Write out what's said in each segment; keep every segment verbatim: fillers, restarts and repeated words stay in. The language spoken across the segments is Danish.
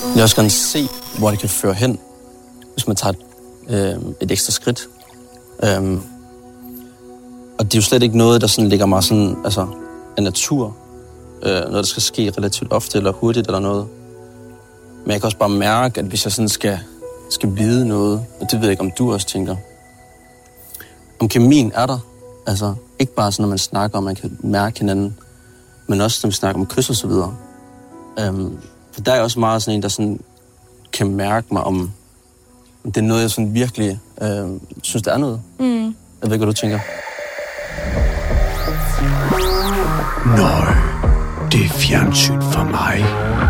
Jeg vil også gerne se, hvor det kan føre hen, hvis man tager et, øh, et ekstra skridt. Øhm, og det er jo slet ikke noget, der sådan ligger mig sådan, altså, af natur. Øh, noget, der skal ske relativt ofte eller hurtigt eller noget. Men jeg kan også bare mærke, at hvis jeg sådan skal, skal vide noget, og det ved jeg ikke, om du også tænker, om kemien er der. Altså, ikke bare sådan, når man snakker, og man kan mærke hinanden, men også når vi snakker om kys og så videre. Øhm, for der er også meget sådan en, der sådan kan mærke mig, om, om det er noget, jeg sådan virkelig øh, synes, der er noget. Mm. Jeg ved ikke, hvad du tænker. Nøj, det er fjernsyn for mig.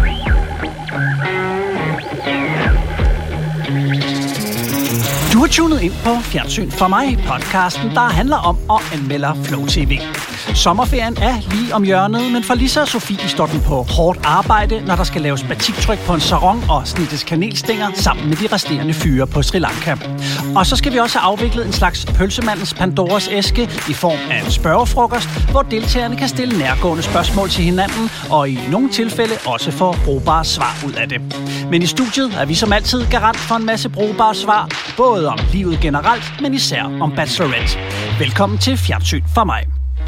Du har tunet ind på Fjernsyn for mig, podcasten, der handler om og anmelder Flow T V. Sommerferien er lige om hjørnet, men for Lisa og Sofie står den på hårdt arbejde, når der skal laves batiktryk på en sarong og snittes kanelstænger sammen med de resterende fyre på Sri Lanka. Og så skal vi også have afviklet en slags pølsemandens Pandoras æske i form af en spørgefrokost, hvor deltagerne kan stille nærgående spørgsmål til hinanden, og i nogle tilfælde også få brugbare svar ud af det. Men i studiet er vi som altid garant for en masse brugbare svar, både om livet generelt, men især om Bachelorette. Velkommen til Fjernsyn for mig.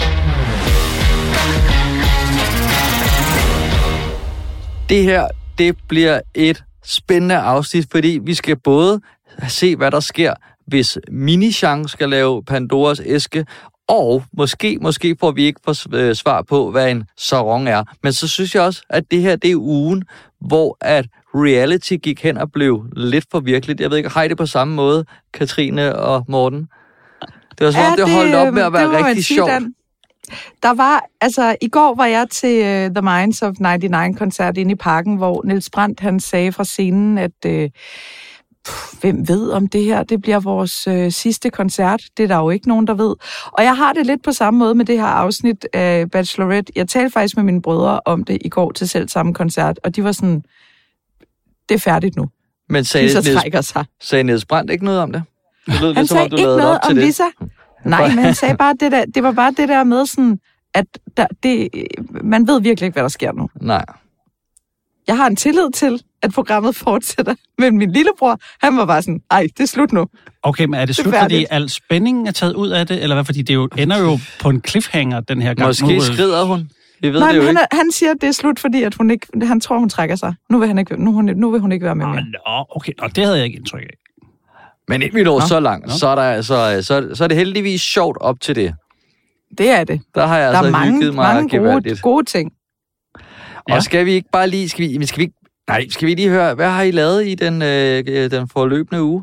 Det her, det bliver et spændende afsnit, fordi vi skal både se, hvad der sker, hvis Mini-Chang skal lave Pandoras æske, og måske, måske får vi ikke få svar på, hvad en sarong er. Men så synes jeg også, at det her, det er ugen, hvor at reality gik hen og blev lidt for virkeligt. Jeg ved ikke, har I det på samme måde, Katrine og Morten? Det var som om, ja, det, det holdt op med at være rigtig sjovt. Der var, altså i går var jeg til uh, The Minds of nioghalvfems-koncert inde i Parken, hvor Niels Brandt, han sagde fra scenen, at uh, pff, hvem ved om det her, det bliver vores uh, sidste koncert. Det er der jo ikke nogen, der ved. Og jeg har det lidt på samme måde med det her afsnit af Bachelorette. Jeg talte faktisk med mine brødre om det i går til selv samme koncert, og de var sådan, det er færdigt nu. Men sagde, Lisa Niels, trækker sig. sagde Niels Brandt ikke noget om det? Det lød han lidt, sagde som om, du ikke noget om det. Lisa. Nej, men han sagde bare det der, det var bare det der med sådan, at der, det, man ved virkelig ikke, hvad der sker nu. Nej. Jeg har en tillid til, at programmet fortsætter, men min lillebror, han var bare sådan, ej, det er slut nu. Okay, men er det, det slut, færdigt. Fordi al spændingen er taget ud af det, eller hvad? Fordi det jo ender jo på en cliffhanger den her gang. Måske skrider hun. Vi ved Nej, det jo han, ikke. han siger, at det er slut, fordi at hun ikke, han tror, hun trækker sig. Nu vil, han ikke, nu, nu vil hun ikke være med mere. Nå, okay, Nå, det havde jeg ikke indtryk af. Men inden vi når så langt, så er, der, så, så, så er det heldigvis sjovt op til det. Det er det. Der har jeg der altså er mange, hygget mig mange gode, gode ting. Ja. Og skal vi ikke bare lige... Skal vi, skal vi, nej, skal vi lige høre, hvad har I lavet i den, øh, den forløbende uge?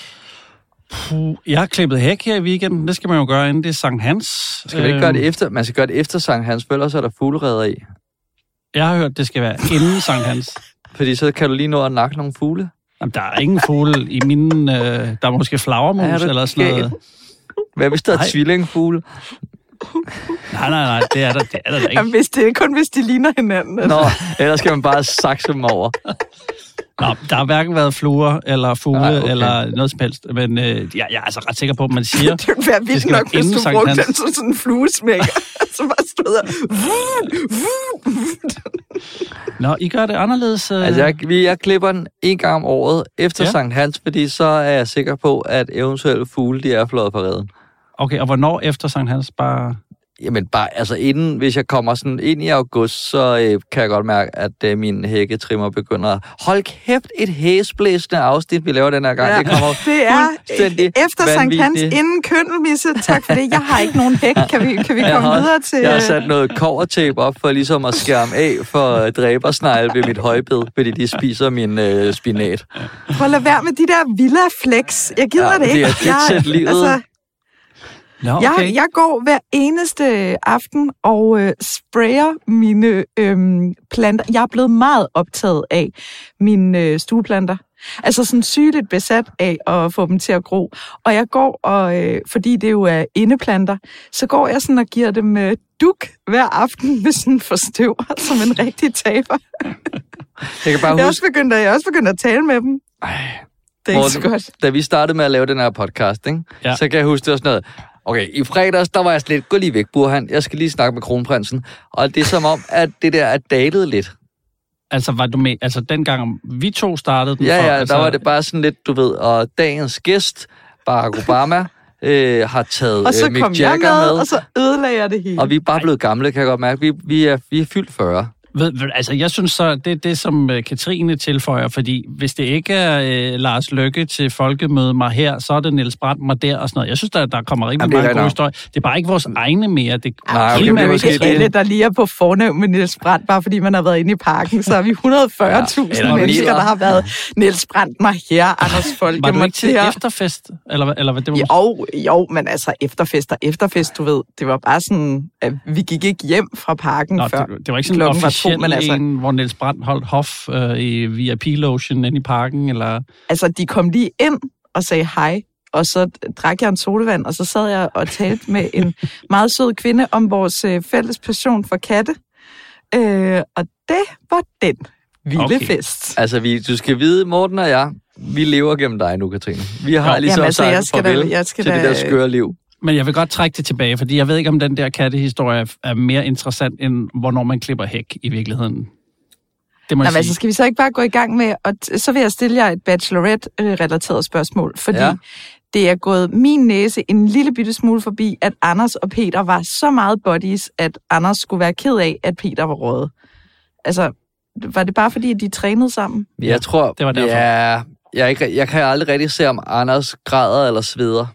Puh, jeg har klippet hæk her i weekenden. Det skal man jo gøre, inden det er Sankt Hans. Skal vi ikke gøre det efter? Man skal gøre det efter Sankt Hans, for ellers er der fuglereder i. Jeg har hørt, det skal være inden Sankt Hans. Fordi så kan du lige nå at nakke nogle fugle. Jamen, der er ingen fugle i mine... Øh, der er måske flagermus eller sådan noget. Hvad hvis der er tvillingfugle? Nej, nej, nej, det er der, det er der ikke. Jamen, hvis det er kun, hvis de ligner hinanden. Altså. Nå, ellers skal man bare sakse dem over. Nå, der har hverken været fluer eller fugle nej, okay. eller noget som helst, men øh, jeg, jeg er altså ret sikker på, at man siger... Det ville være vildt nok, hvis du brugte den som sådan en fluesmækker, så bare stod der... Nå, I gør det anderledes? Øh... Altså, jeg, jeg klipper den en gang om året efter ja. Sankt Hans, fordi så er jeg sikker på, at eventuelle fugle, de er fløjet på reden. Okay, og hvornår efter Sankt Hans bare... Jamen bare, altså inden, hvis jeg kommer sådan ind i august, så øh, kan jeg godt mærke, at øh, min hækketrimmer begynder. Hold kæft, et hæsblæsende afsnit, vi laver den her gang. Ja, det kommer det er efter Sankt Hans inden køndelmisse. Tak for det. Jeg har ikke nogen hæk. Kan vi, kan vi komme har, videre til... Jeg har sat noget kobbertape op for ligesom at skærme af for dræbersnegle ved mit højbed, fordi de spiser min øh, spinat. Prøv at lade være med de der villa-flex. Jeg gider ja, det ikke. Det er dit livet. Altså, No, okay. jeg, jeg går hver eneste aften og øh, sprayer mine øh, planter. Jeg er blevet meget optaget af mine øh, stueplanter. Altså sådan sygeligt besat af at få dem til at gro. Og jeg går, og øh, fordi det jo er indeplanter, så går jeg sådan og giver dem øh, duk hver aften med sådan en forstøver, som en rigtig taber. Jeg kan bare jeg er huske... også begyndt, jeg er også begyndt at tale med dem. Ej. Det er ikke så godt. Da vi startede med at lave den her podcast, ikke? Ja. Så kan jeg huske, det var sådan noget... Okay, i fredags, der var jeg slet, gå lige væk, Burhan. Jeg skal lige snakke med kronprinsen. Og det er som om, at det der er datet lidt. Altså, var du med? Altså, dengang vi to startede den Ja, for, ja, altså... der var det bare sådan lidt, du ved, og dagens gæst, Barack Obama, øh, har taget Og så øh, Mick kom Jagger jeg med, med, og så ødelagde jeg det hele. og vi er bare blevet gamle, kan jeg godt mærke. Vi, vi, er, vi er fyldt fyrre. Ved, ved, altså, jeg synes så, det er det, som uh, Katrine tilføjer, fordi hvis det ikke er uh, Lars Løkke til folkemøde mig her, så er det Niels Brandt mig der og sådan noget. Jeg synes, der, der kommer rigtig Jamen, mange gode nok. historier. Det er bare ikke vores egne mere. Det, Nej, okay, det er jo måske ikke alle, der lige er på fornævn med Niels Brandt, bare fordi man har været inde i parken. Så er vi et hundrede og fyrre tusind Ja, mennesker, mere. der har været Niels Brandt mig her, Anders Folke var du mig ikke til her. efterfest? Eller, eller hvad det var? Jo, jo, men altså efterfest og efterfest, du ved, det var bare sådan, at vi gik ikke hjem fra parken Nå, før det, det var ikke sådan en klokken var officiel to, men altså, en, hvor Niels Brandt holdt hof øh, i V I P-logen inde i parken, eller... altså, de kom lige ind og sagde hej, og så drak jeg en sodavand, og så sad jeg og talte med en meget sød kvinde om vores øh, fælles passion for katte. Øh, og det var den vilde Okay. okay. fest. Altså, vi, du skal vide, Morten og jeg, vi lever gennem dig nu, Katrine. Vi har Jo, jo, ligesom jamen, altså, sagt jeg skal da- farvel jeg skal til da- det der skøre liv. Men jeg vil godt trække det tilbage, fordi jeg ved ikke, om den der kattehistorie er- er mere interessant, end hvornår man klipper hæk i virkeligheden. Det må Nå, jeg men altså, sige. skal vi så ikke bare gå i gang med, og t- så vil jeg stille jer et Bachelorette-relateret spørgsmål, fordi Ja. ja. det er gået min næse en lille bitte smule forbi, at Anders og Peter var så meget buddies, at Anders skulle være ked af, at Peter var røget. Altså, var det bare fordi, at de trænede sammen? Jeg tror, det var derfor. Ja, jeg, er ikke, jeg kan aldrig rigtig se, om Anders græder eller sveder.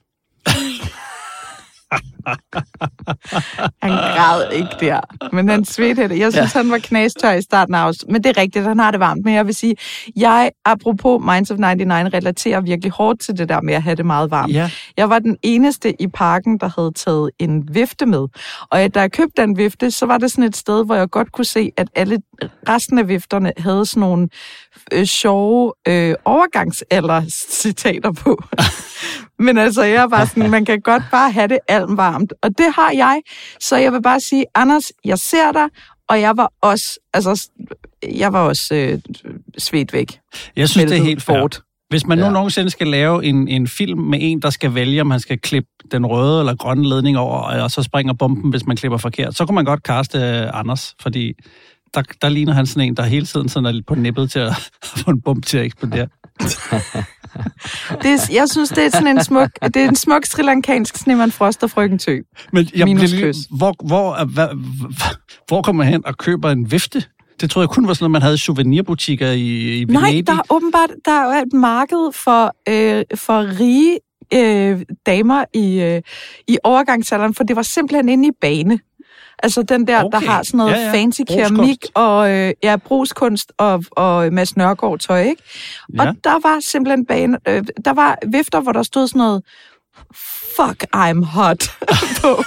Han græd ikke der, men han svedte det. Jeg synes, ja. han var knastør i starten af os. Men det er rigtigt, han har det varmt. Men jeg vil sige, jeg, apropos Minds of nioghalvfems, relaterer virkelig hårdt til det der med at have det meget varmt. Ja. Jeg var den eneste i parken, der havde taget en vifte med. Og da jeg købte den vifte, så var det sådan et sted, hvor jeg godt kunne se, at alle resten af vifterne havde sådan nogle øh, sjove øh, overgangsalder-citater på. Men altså, jeg er bare sådan, man kan godt bare have det almvarmt. Og det har jeg. Så jeg vil bare sige, Anders, jeg ser dig, og jeg var også, altså, jeg var også øh, svedt væk. Jeg synes, det er Smeltet helt fair. bort. Hvis man nu Ja. nogensinde skal lave en, en film med en, der skal vælge, om han skal klippe den røde eller grønne ledning over, og så springer bomben, hvis man klipper forkert, så kunne man godt kaste uh, Anders, fordi der, der ligner han sådan en, der hele tiden sådan er lidt på nippet til at få en bombe til at eksplodere. Det er, jeg synes, det er sådan en smuk, det er en smuk srilankansk Sneman Frost og Frøken Tø. Men jeg Minus bliver lige, kys. hvor, hvor, er- hvad, hvor kommer man hen og køber en vifte? Det tror jeg kun var sådan noget, man havde i souvenirbutikker i, i Nej, Venedig. der er åbenbart der er et marked for, øh, for rige øh, damer i, øh, i overgangsalderen, for det var simpelthen inde i Bane. Altså den der, Okay. der har sådan noget Ja, ja. fancy Brugskunst. keramik og øh, ja, brugskunst og, og Mads Nørgaard tøj, ikke? Ja. Og der var simpelthen Bane, øh, der var vifter, hvor der stod sådan noget fuck, I'm hot på.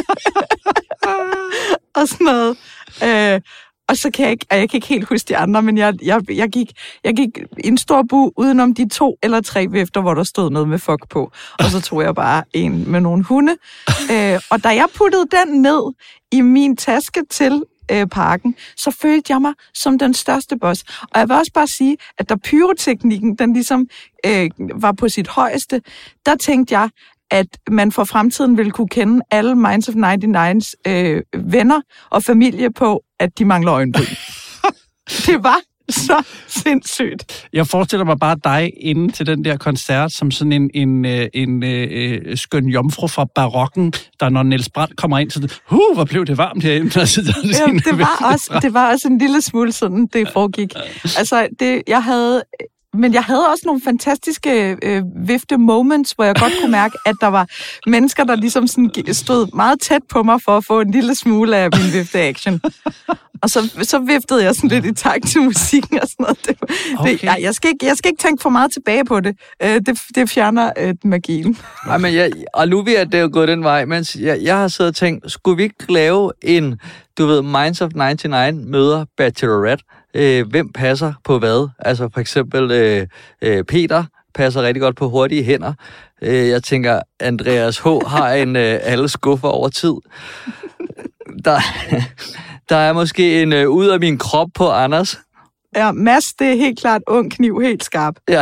og sådan noget. Øh, og så kan jeg ikke, og jeg kan ikke helt huske de andre, men jeg, jeg, jeg, gik, jeg gik i en stor bu udenom de to eller tre vifter, hvor der stod noget med fuck på. Og så tog jeg bare en med nogle hunde. Øh, og da jeg puttede den ned i min taske til øh, parken, så følte jeg mig som den største boss. Og jeg vil også bare sige, at da pyroteknikken, den ligesom øh, var på sit højeste, der tænkte jeg, at man for fremtiden ville kunne kende alle Minds of nioghalvfems øh, venner og familie på, at de mangler øjenbryn. Det var så sindssygt. Jeg forestiller mig bare dig inde til den der koncert, som sådan en, en, en, en øh, skøn jomfru fra barokken, der når Niels Brandt kommer ind, så det, huh, hvor blev det varmt herinde. Altså, Ja, det, var også, det var også en lille smule sådan, det foregik. Altså, det, jeg havde... Men jeg havde også nogle fantastiske øh, vifte moments, hvor jeg godt kunne mærke, at der var mennesker, der ligesom sådan stod meget tæt på mig for at få en lille smule af min vifte-action. Og så, så viftede jeg sådan lidt i takt til musikken og sådan noget. Det, Okay. det, jeg, jeg, skal ikke, jeg skal ikke tænke for meget tilbage på det. Øh, det, det fjerner øh, magien. Nej, men jeg, og nu er det jo gået den vej, mens jeg, jeg har siddet og tænkt, skulle vi ikke lave en, du ved, Minds of nioghalvfems møder Bachelorette? Øh, hvem passer på hvad? Altså for eksempel øh, øh, Peter passer rigtig godt på hurtige hænder. Øh, jeg tænker, Andreas H. har en øh, alle skuffer over tid. Der, der er måske en øh, ud af min krop på Anders. Ja, Mads, det er helt klart ung kniv, helt skarp. Ja.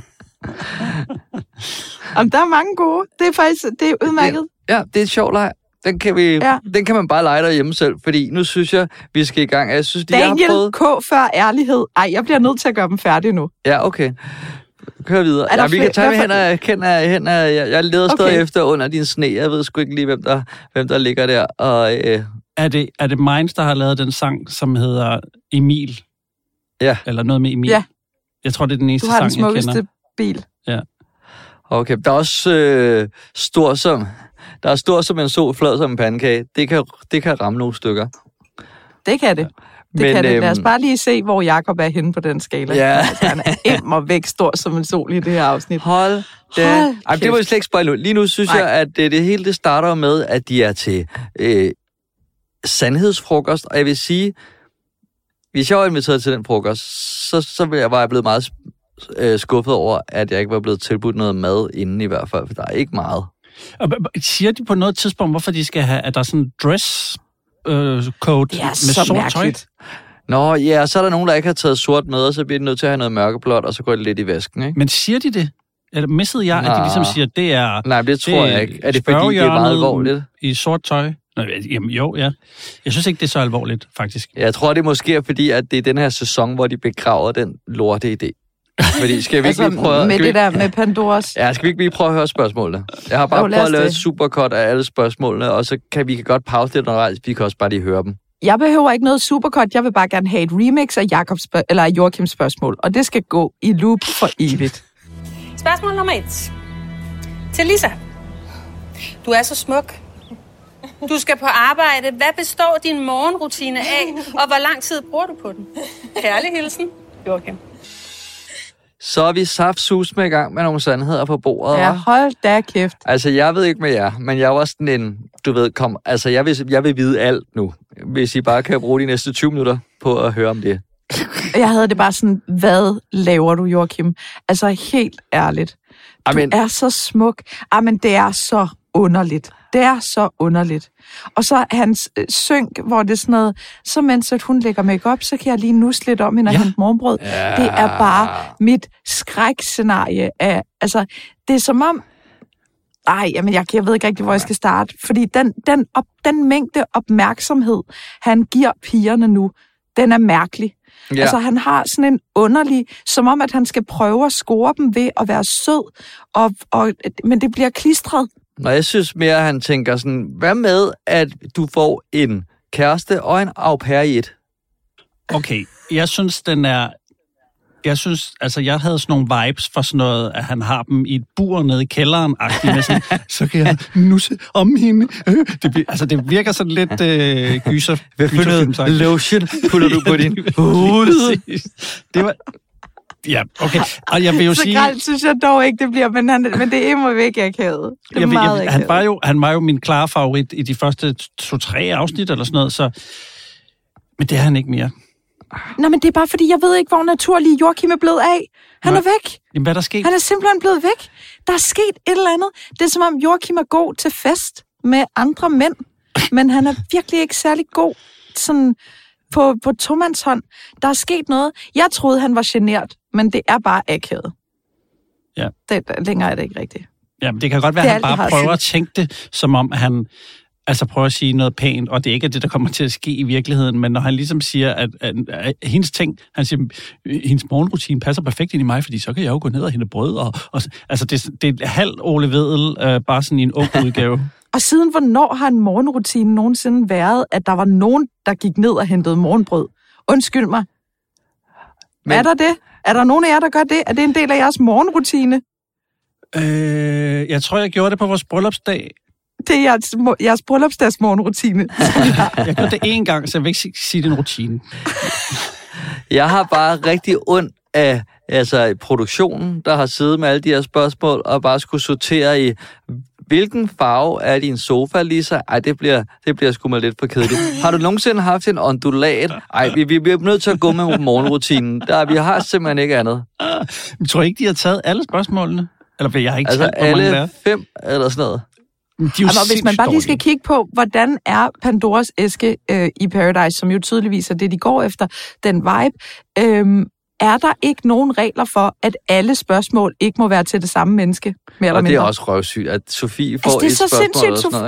Jamen, der er mange gode. Det er faktisk det er udmærket. Ja, det er et sjovt leg. Den kan, vi, Ja. den kan man bare lege derhjemme selv, fordi nu synes jeg, vi skal i gang. Jeg synes, de har Daniel prøvet... K. før ærlighed. Ej, jeg bliver nødt til at gøre dem færdige nu. Ja, okay. Kør videre. Er der Ja, vi flere- kan tage hvad hen for- af, hen af, hen af, jeg, jeg leder stadig Okay. efter under din sne. Jeg ved sgu ikke lige, hvem der, hvem der ligger der. Og, øh, Er det, er det Minds, der har lavet den sang, som hedder Emil? Ja. Eller noget med Emil? Ja. Jeg tror, det er den eneste Du har den sang, jeg kender. smukkeste bil. okay, der er også øh, stor som... Der er stor som en sol, flad som en pandekage. Det kan, det kan ramme nogle stykker. Det kan det. Det Men, kan det. Lad os øhm, bare lige se, hvor Jakob er henne på den skala. Ja. Altså, han er immer væk stor som en sol i det her afsnit. Hold da. Hold Ej, det må jeg slet ikke spoil nu. Lige nu synes Nej. jeg, at det, det hele det starter med, at de er til øh, sandhedsfrokost. Og jeg vil sige, hvis jeg var inviteret til den frokost, så, så var jeg, var jeg blevet meget øh, skuffet over, at jeg ikke var blevet tilbudt noget mad inden i hvert fald, for der er ikke meget. Og siger de på noget tidspunkt, hvorfor de skal have, at der er sådan en dress øh, code Det er med så sort mærkeligt. Nå, ja, så er der nogen, der ikke har taget sort med, og så bliver de nødt til at have noget mørkeblåt, og så går det lidt i væsken, ikke? Men siger de det? Eller missede jeg, Nå. at de ligesom siger, at det er... Nej, det tror det jeg ikke. Er det fordi, det er meget spørgehjørnet alvorligt? I sort tøj? Nå, jamen, jo, ja. Jeg synes ikke, det er så alvorligt, faktisk. Jeg tror, det måske er fordi, at det er den her sæson, hvor de begraver den lorte idé. Fordi, skal vi ikke Altså, lige prøve... med skal vi- det der med Pandoras. Ja, skal vi ikke lige prøve at høre spørgsmålene? Jeg har bare Jo, lad prøvet os at lave det. et supercut af alle spørgsmålene, og så kan vi kan godt pause lidt undervejs. Vi kan også bare lige høre dem. Jeg behøver ikke noget supercut. Jeg vil bare gerne have et remix af Jakobs spørg- eller af Joachims spørgsmål. Og det skal gå i loop for evigt. Spørgsmål nummer et. Til Lisa. Du er så smuk. Du skal på arbejde. Hvad består din morgenrutine af, og hvor lang tid bruger du på den? Kærlig hilsen, Joachim. Så er vi saftsus med i gang med nogle sandheder på bordet. Ja, hva'? hold da kæft. Altså, jeg ved ikke med jer, men jeg var sådan en, du ved, kom, altså, jeg vil, jeg vil vide alt nu, hvis I bare kan bruge de næste tyve minutter på at høre om det. Jeg havde det bare sådan, hvad laver du, Joachim? Altså, helt ærligt. Du Amen. er så smuk. Jamen, det er så underligt. Det er så underligt. Og så hans øh, synk, hvor det er sådan noget, så mens at hun lægger make-up, så kan jeg lige nusse lidt om hende og Ja. hente morgenbrød. Ja. Det er bare mit skrækscenarie af, altså, det er som om, ej, jamen, jeg, jeg ved ikke rigtig, hvor jeg skal starte, fordi den, den, op, den mængde opmærksomhed, han giver pigerne nu, den er mærkelig. Ja. Altså, han har sådan en underlig, som om, at han skal prøve at score dem ved at være sød, og, og, men det bliver klistret. Og jeg synes mere, at han tænker sådan, hvad med, at du får en kæreste og en au pair i et? Okay, jeg synes, den er... Jeg synes, altså, jeg havde sådan nogle vibes for sådan noget, at han har dem i et bur nede i kælderen-agtigt, med sådan, så kan jeg nusse om hende. Øh, Det, bliver- altså, det virker sådan lidt øh, gyser. Hvad for noget gyserfilmsagtigt. lotion putter du på din hoved? Det var... Ja, okay. Og jeg vil jo Så sige... grelt synes jeg dog ikke, det bliver, men, han, men det er immer væk akavet. Det er Jeg, vil- meget jeg, han, akavet. var jo, han var jo min klare favorit i de første to-tre afsnit eller sådan noget, så... Men det er han ikke mere. Nå, men det er bare fordi, jeg ved ikke, hvor naturlig Joachim er blevet af. Han Nej. er væk. Jamen, hvad er der sket? Han er simpelthen blevet væk. Der er sket et eller andet. Det er som om Joachim er god til fest med andre mænd, men han er virkelig ikke særlig god sådan på, på tomandshånd. Der er sket noget. Jeg troede, han var genert, men det er bare akavet. Ja. Det, længere er det ikke rigtigt. Jamen, det kan godt være, Det at er han alt, bare jeg har prøver at tænke det, som om han altså prøver at sige noget pænt, og det ikke er det, der kommer til at ske i virkeligheden, men når han ligesom siger, at, at, at hendes ting, han siger, hendes morgenrutine passer perfekt ind i mig, fordi så kan jeg jo gå ned og hente brød, og, og altså det, det er halv Ole Vedel, øh, bare sådan i en ung udgave. Og siden hvornår har en morgenrutine nogensinde været, at der var nogen, der gik ned og hentede morgenbrød? Undskyld mig. Men... Er der det? Er der nogen af jer, der gør det? Er det en del af jeres morgenrutine? øh, jeg tror, jeg gjorde det på vores bryllupsdag. Det er jeres, jeres bryllupsdags morgenrutine. Jeg gjorde det én gang, så jeg vil ikke sige, det er en rutine. Jeg har bare rigtig ondt af altså, produktionen, der har siddet med alle de her spørgsmål, og bare skulle sortere i, hvilken farve er din sofa, Lisa? Ej, det bliver, det bliver sgu mal lidt for kedeligt. Har du nogensinde haft en ondulat? Ej, vi, vi bliver nødt til at gå med morgenrutinen. Der, vi har simpelthen ikke andet. Jeg tror ikke, de har taget alle spørgsmålene. Eller jeg har ikke Altså talt, hvor mange der er. alle fem eller sådan noget. De er jo Altså, hvis man bare lige skal sindssygt kigge på, hvordan er Pandoras æske øh, i Paradise, som jo tydeligvis er det, de går efter, den vibe, øh, er der ikke nogen regler for, at alle spørgsmål ikke må være til det samme menneske, mere eller Og det mindre? er også røvsygt, at Sofie får Altså, det er et så spørgsmål sindssygt, eller sådan Sof- noget, ikke?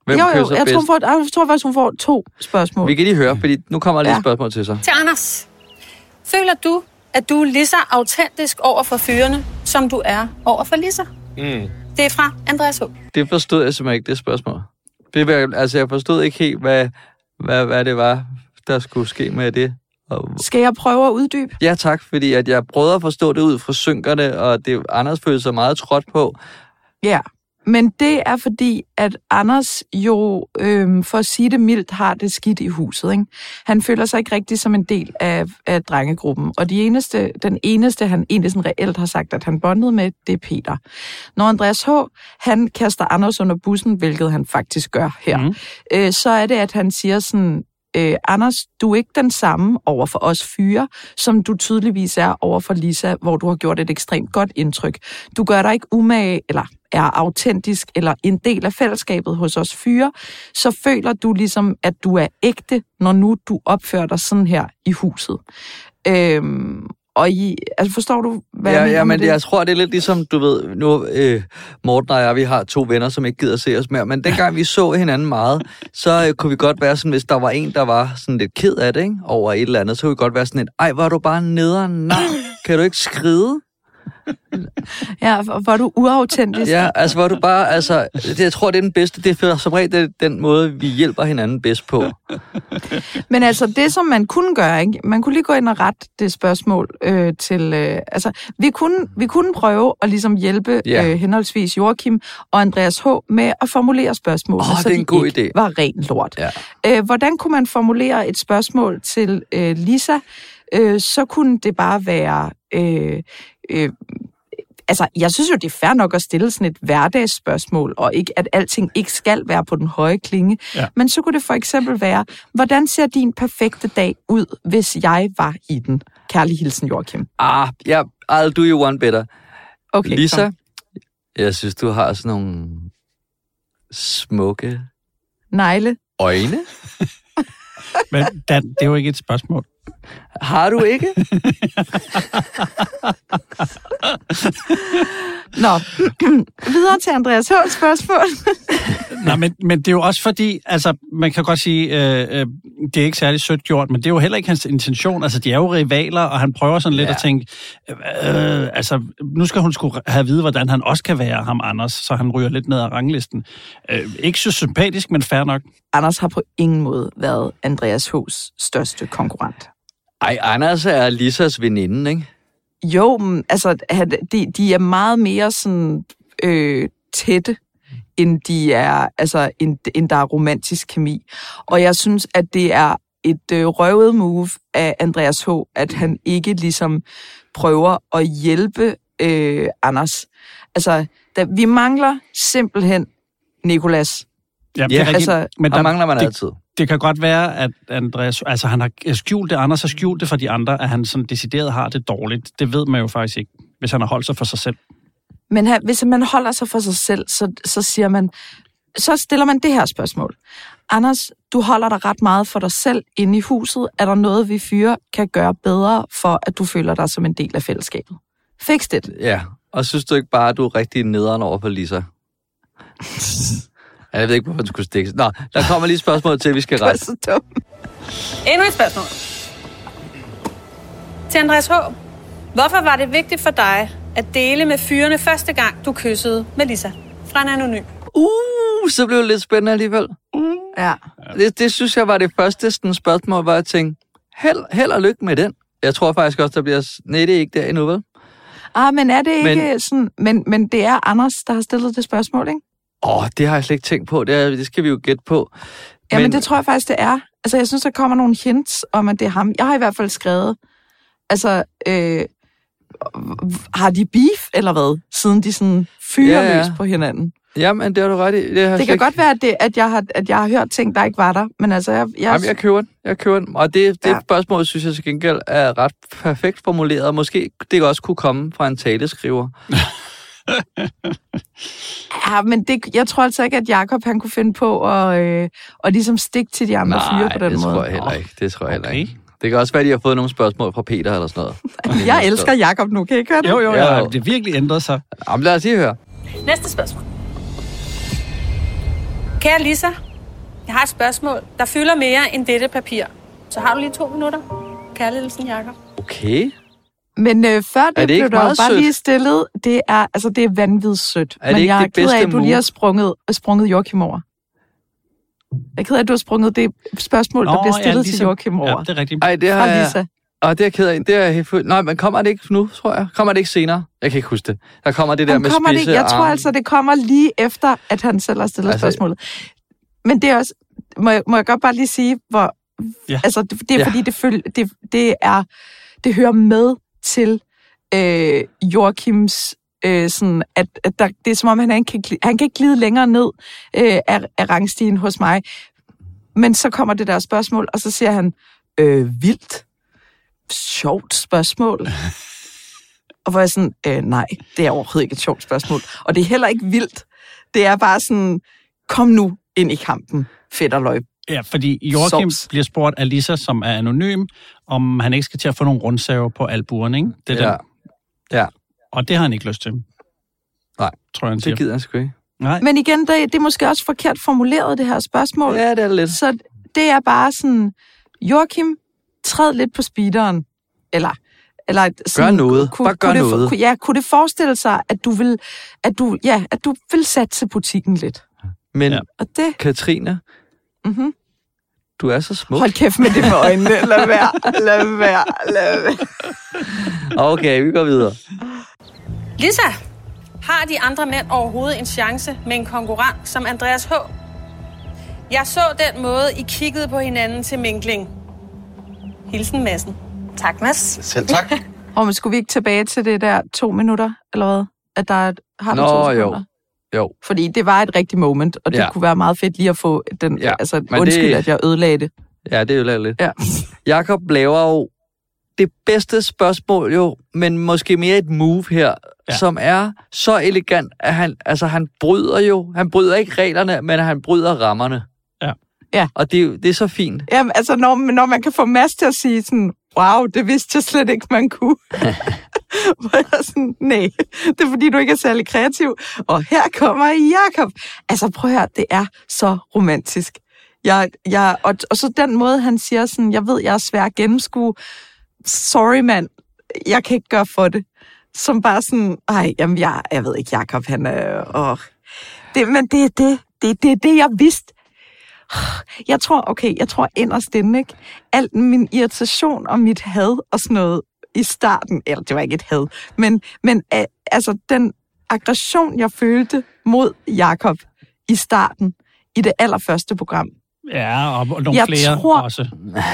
Hvem jo, jo, kysser jeg bedst? tror, hun får, jeg tror faktisk, hun får to spørgsmål. Vi kan lige høre, fordi nu kommer der lige Ja. et spørgsmål til sig. Til Anders. Føler du, at du er lige så autentisk over for fyrene, som du er over for Lisa? Mm. Det er fra Andreas H. Det forstod jeg simpelthen ikke, det spørgsmål. Det var, altså, jeg forstod ikke helt, hvad, hvad, hvad det var, der skulle ske med det. Og... Skal jeg prøve at uddybe? Ja, tak, fordi at jeg prøvede at forstå det ud fra synkerne, og det Anders følte sig meget trådt på. Ja, men det er fordi, at Anders jo, øhm, for at sige det mildt, har det skidt i huset. Ikke? Han føler sig ikke rigtig som en del af, af drengegruppen. Og de eneste, den eneste, han egentlig sådan reelt har sagt, at han bondede med, det er Peter. Når Andreas H., han kaster Anders under bussen, hvilket han faktisk gør her, mm. øh, så er det, at han siger sådan, øh, Anders, du er ikke den samme over for os fyre, som du tydeligvis er over for Lisa, hvor du har gjort et ekstremt godt indtryk. Du gør dig ikke umage, eller er autentisk, eller en del af fællesskabet hos os fyre, så føler du ligesom, at du er ægte, når nu du opfører dig sådan her i huset. Øhm, og I, altså forstår du, hvad ja, jeg mener ja, med men det? jeg tror, det er lidt ligesom, du ved, nu øh, Morten og jeg, vi har to venner, som ikke gider se os mere, men dengang vi så hinanden meget, så øh, kunne vi godt være sådan, hvis der var en, der var sådan lidt ked af det, ikke, over et eller andet, så kunne vi godt være sådan et, ej, var du bare nederen, nej, kan du ikke skride? Ja, hvor du uautentisk. Ja, altså hvor du bare, altså, det, jeg tror, det er den bedste, det er som regel det, den måde, vi hjælper hinanden bedst på. Men altså, det som man kunne gøre, ikke? Man kunne lige gå ind og rette det spørgsmål øh, til, øh, altså, vi kunne, vi kunne prøve at ligesom hjælpe Ja. øh, henholdsvis Joachim og Andreas H. med at formulere spørgsmål, Åh, så det er en de god ikke idé. var ren lort. Ja. Øh, hvordan kunne man formulere et spørgsmål til øh, Lisa? Øh, så kunne det bare være... Øh, øh, Altså, jeg synes jo, det er fair nok at stille sådan et hverdagsspørgsmål, og ikke, at alting ikke skal være på den høje klinge. Ja. Men så kunne det for eksempel være, hvordan ser din perfekte dag ud, hvis jeg var i den? Kærlig hilsen, Joachim. Ah, ja, I'll do you one better. Okay, Lisa, kom. jeg synes, du har sådan nogle smukke Negle. øjne. Men Dan, det er jo ikke et spørgsmål. Har du ikke? Nå, videre til Andreas H. spørgsmål. Nej, men, men det er jo også fordi, altså, man kan godt sige, øh, øh, det er ikke særlig sødt gjort, men det er jo heller ikke hans intention. Altså, de er jo rivaler, og han prøver sådan lidt Ja. at tænke, øh, altså, nu skal hun skulle have at vide, hvordan han også kan være ham, Anders, så han ryger lidt ned ad ranglisten. Øh, ikke så sympatisk, men fair nok. Anders har på ingen måde været Andreas H's største konkurrent. Ej, Anders er Lisas veninde, ikke? Jo, men, altså, han- de, de er meget mere sådan øh, tætte, end de er, altså, end, end der er romantisk kemi. Og jeg synes, at det er et øh, røvet move af Andreas H., at han ikke ligesom prøver at hjælpe øh, Anders. Altså, da, vi mangler simpelthen Nicolas. Ja, det Ja, er rigtigt, altså, men Og der, mangler man det, altid. det kan godt være, at Andreas, altså han har skjult det, Anders har skjult det for de andre, at han sådan decideret har det dårligt. Det ved man jo faktisk ikke, hvis han har holdt sig for sig selv. Men her, hvis man holder sig for sig selv, så, så siger man, så stiller man det her spørgsmål. Anders, du holder dig ret meget for dig selv inde i huset. Er der noget, vi fyre kan gøre bedre, for at du føler dig som en del af fællesskabet? Fix det. Ja, og synes du ikke bare, at du er rigtig nederen over for Lisa? Ja, jeg ved ikke, hvorfor du skulle stikke. Nå, der kommer lige et spørgsmål til, at vi skal Du er rette. så dum. Endnu et spørgsmål. Til Andreas H. Hvorfor var det vigtigt for dig at dele med fyrene første gang, du kyssede med Lisa? Fra en anonym. Uh, så blev det lidt spændende alligevel. Ja. Det, det synes jeg var det første sådan, spørgsmål, hvor jeg tænkte, held, held og lykke med den. Jeg tror faktisk også, der bliver... Nej, det er ikke der endnu, vel? Ah, men er det ikke Men- sådan... Men, men det er Anders, der har stillet det spørgsmål, ikke? Åh, oh, det har jeg slet ikke tænkt på. Det, er, det skal vi jo gætte på. Jamen, men det tror jeg faktisk, det er. Altså, jeg synes, der kommer nogle hints om, at det er ham. Jeg har i hvert fald skrevet... Altså, øh, har de beef, eller hvad? Siden de sådan fyrer Ja, ja. løs på hinanden. Jamen, det har du ret i. Det, har Det kan godt være, at, det, at, jeg har, at jeg har hørt ting, der ikke var der. Men altså, jeg... jeg, Jamen, jeg køber den. Jeg køber den. Og det, det Ja. spørgsmål, synes jeg til gengæld, er ret perfekt formuleret. Måske det også kunne komme fra en taleskriver. ja, men det, jeg tror altså ikke, at Jakob han kunne finde på at, øh, at ligesom stikke til de andre fyre på den det måde. tror jeg heller ikke. Det tror jeg heller Okay. ikke. Det kan også være, at de har fået nogle spørgsmål fra Peter eller sådan noget. Jeg elsker Jakob nu, kan I ikke høre det? Jo, jo, Ja, ja, jo. det virkelig ændrede sig. Jamen, lad os lige høre. Næste spørgsmål. Kære Lisa, jeg har et spørgsmål, der fylder mere end dette papir. Så har du lige to minutter. Kærligheden, Jakob. Okay. Men øh, før det, det blev der jo bare sødt? lige stillet. Det er, altså, det er vanvittigt sødt. Er det Men ikke jeg er det ked af, bedste at du move? lige har sprunget, sprunget Joachim over. Jeg er ked af, at du har sprunget det spørgsmål, Nå, der bliver stillet ja, ligesom, til Joachim over. Ja, det er rigtigt. Ej, det har Fra jeg... Lisa. Og det er jeg ked af. Det er helt fuldt. Nej, men kommer det ikke nu, tror jeg? Kommer det ikke senere? Jeg kan ikke huske det. Der kommer det der Jamen, med kommer spidse det, Jeg tror arme. altså, det kommer lige efter, at han selv har stillet Altså- spørgsmålet. Men det er også... Må jeg, må jeg godt bare lige sige, hvor... Ja. Altså, det, det er Ja. fordi, det, føl, det, det er... Det hører med til øh, Joachims... Øh, sådan, at, at der, det er som om, han, han, kan, han kan ikke glide længere ned øh, af, af rangstigen hos mig. Men så kommer det der spørgsmål, og så siger han, øh, vildt. Sjovt spørgsmål. Og hvor jeg sådan, øh, nej, det er overhovedet ikke et sjovt spørgsmål. Og det er heller ikke vildt. Det er bare sådan, kom nu ind i kampen, fætterløg. Ja, fordi Joachim Sovs. bliver spurgt af Lisa, som er anonym, om han ikke skal til at få nogle rundsaver på albuerne, ikke? Det er Ja. den. Ja. Og det har han ikke lyst til. Nej, tror jeg, han siger. det gider jeg sgu ikke. Nej. Men igen, det, det er måske også forkert formuleret, det her spørgsmål. Ja, det er lidt. Så det er bare sådan, Joachim, træd lidt på speederen. Eller, eller sådan, Gør noget. Bare gør kunne det, noget. Kunne, ja, kunne det forestille sig, at du vil, at du, ja, at du vil satse butikken lidt? Men Ja. ja. Og det, Katrine, mm-hmm. du er så smuk. Hold kæft med det med øjnene. Lad være, lad være, lad være. Okay, vi går videre. Lisa, har de andre mænd overhovedet en chance med en konkurrent som Andreas H? Jeg så den måde, I kiggede på hinanden til minkling. Hilsen Madsen. Tak, Mads. Selv tak. Og men skulle vi ikke tilbage til det der to minutter, eller hvad? At der er et, har vi Nå, to jo. sekunder? Jo. Fordi det var et rigtigt moment, og det Ja. kunne være meget fedt lige at få den, Ja, altså men undskyld, det- at jeg ødelagde det. Ja, det er jo lavet lidt. Ja. Jakob laver jo det bedste spørgsmål jo, men måske mere et move her, Ja. ja. som er så elegant, at han, altså han bryder jo, han bryder ikke reglerne, men han bryder rammerne. Ja. Ja. Og det, er jo- det er så fint. Jamen, altså, når, når man kan få Mads til at sige sådan, wow, det vidste jeg slet ikke, man kunne. Hvor jeg er sådan, nej, det er fordi, du ikke er særlig kreativ. Og her kommer Jakob. Altså, prøv at høre, det er så romantisk. Jeg, jeg, og, og så den måde, han siger sådan, jeg ved, jeg er svær at gennemskue. Sorry, mand, jeg kan ikke gøre for det. Som bare sådan, ej, jamen, jeg, jeg ved ikke, Jakob, han er... Åh. Det, men det er det, det, det, er det, jeg vidste. Jeg tror, okay, jeg tror inderst inde, ikke? Alt min irritation og mit had og sådan noget i starten, eller det var ikke et had, men, men uh, altså den aggression, jeg følte mod Jakob i starten, i det allerførste program. Ja, og nogle Jeg flere tror- også.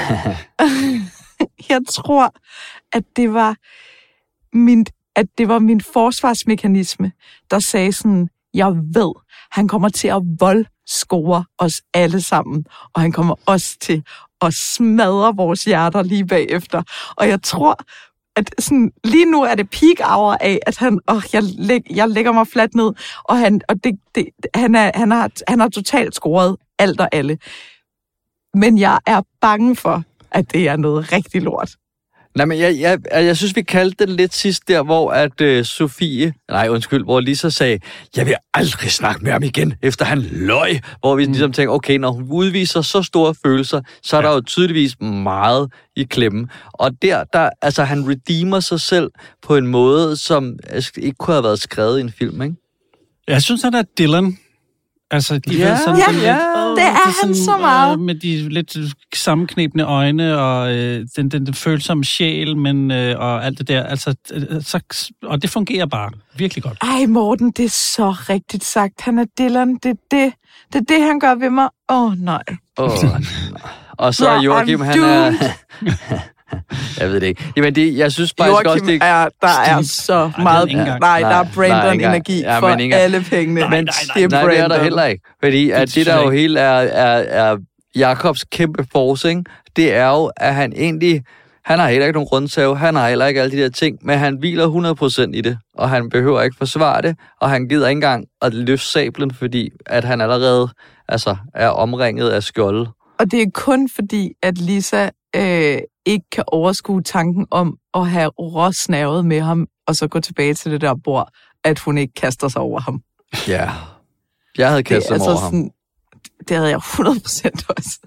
Jeg tror, at det var min, at det var min forsvarsmekanisme, der sagde sådan, jeg ved, han kommer til at voldscore os alle sammen, og han kommer også til at smadre vores hjerter lige bagefter. Og jeg tror, at sådan, lige nu er det peak hour af, at han, åh, jeg, læg, jeg lægger mig fladt ned, og han, og det, det, han, er, han, har, han har totalt scoret alt og alle. Men jeg er bange for, at det er noget rigtig lort. Nej, men jeg, jeg, jeg synes, vi kaldte det lidt sidst der, hvor at øh, Sofie, nej undskyld, hvor Lisa sagde, jeg vil aldrig snakke med ham igen, efter han løg. Hvor vi mm. ligesom tænker, okay, når hun udviser så store følelser, så er ja. der jo tydeligvis meget i klemmen. Og der, der, altså han redeemer sig selv på en måde, som ikke kunne have været skrevet i en film, ikke? Jeg synes, han er Dylan. Altså, de Ja, ved sådan, ja, sådan ja. lidt, åh, Det er sådan, han så meget. Øh, med de lidt sammenknebne øjne og øh, den, den, den følsomme sjæl, men, øh, og alt det der. Altså, øh, så, og det fungerer bare virkelig godt. Ej, Morten, det er så rigtigt sagt. Han er Dylan. Det er det, det, er det han gør ved mig. Åh, oh, nej. Oh, og så Ja, Joachim, I'm han er... jeg ved det ikke. Jamen, det, jeg synes faktisk Joachim også, det er, der er så Ej, meget... det er ikke engang. Nej, der er Nej, nej, ikke Brandon-energi engang. Ja, for men ikke engang. alle pengene. Nej, Men nej, nej. det er nej, Brandon. det er der heller ikke. Fordi at Det det, der synes jo jeg helt er, er, er Jakobs kæmpe force, ikke? Det er jo, at han egentlig... Han har heller ikke nogen grundsave, han har heller ikke alle de der ting, men han hviler hundrede procent i det, og han behøver ikke forsvare det, og han gider ikke engang at løfte sablen, fordi at han allerede altså, er omringet af skjolde. Og det er kun fordi, at Lisa øh, ikke kan overskue tanken om at have råsnavet med ham, og så gå tilbage til det der bord, at hun ikke kaster sig over ham. Ja. Jeg havde kastet mig altså over ham. sådan, Det havde jeg hundrede procent også.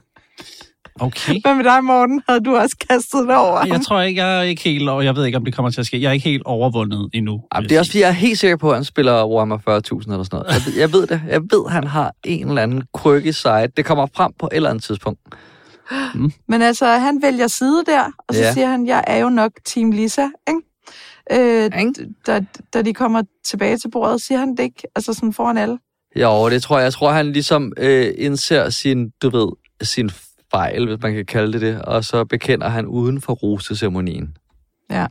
Okay. Hvad med dig, Morten? Havde du også kastet det over? Jeg tror ikke, jeg er ikke helt over. Jeg ved ikke, om det kommer til at ske. Jeg er ikke helt overvundet endnu. Jamen, det er også, fordi jeg er helt sikker på, at han spiller Warhammer fyrre tusind eller sådan noget. Jeg, jeg ved det. Jeg ved, at han har en eller anden quirky side. Det kommer frem på et eller andet tidspunkt. Mm. Men altså, han vælger side der, og så ja. siger han, jeg er jo nok Team Lisa, ikke? Øh, da, da de kommer tilbage til bordet, siger han det ikke? Altså sådan foran alle? Jo, det tror jeg. Jeg tror, han ligesom øh, indser sin, du ved, sin fejl, hvis man kan kalde det det, og så bekender han uden for roseceremonien. Ja.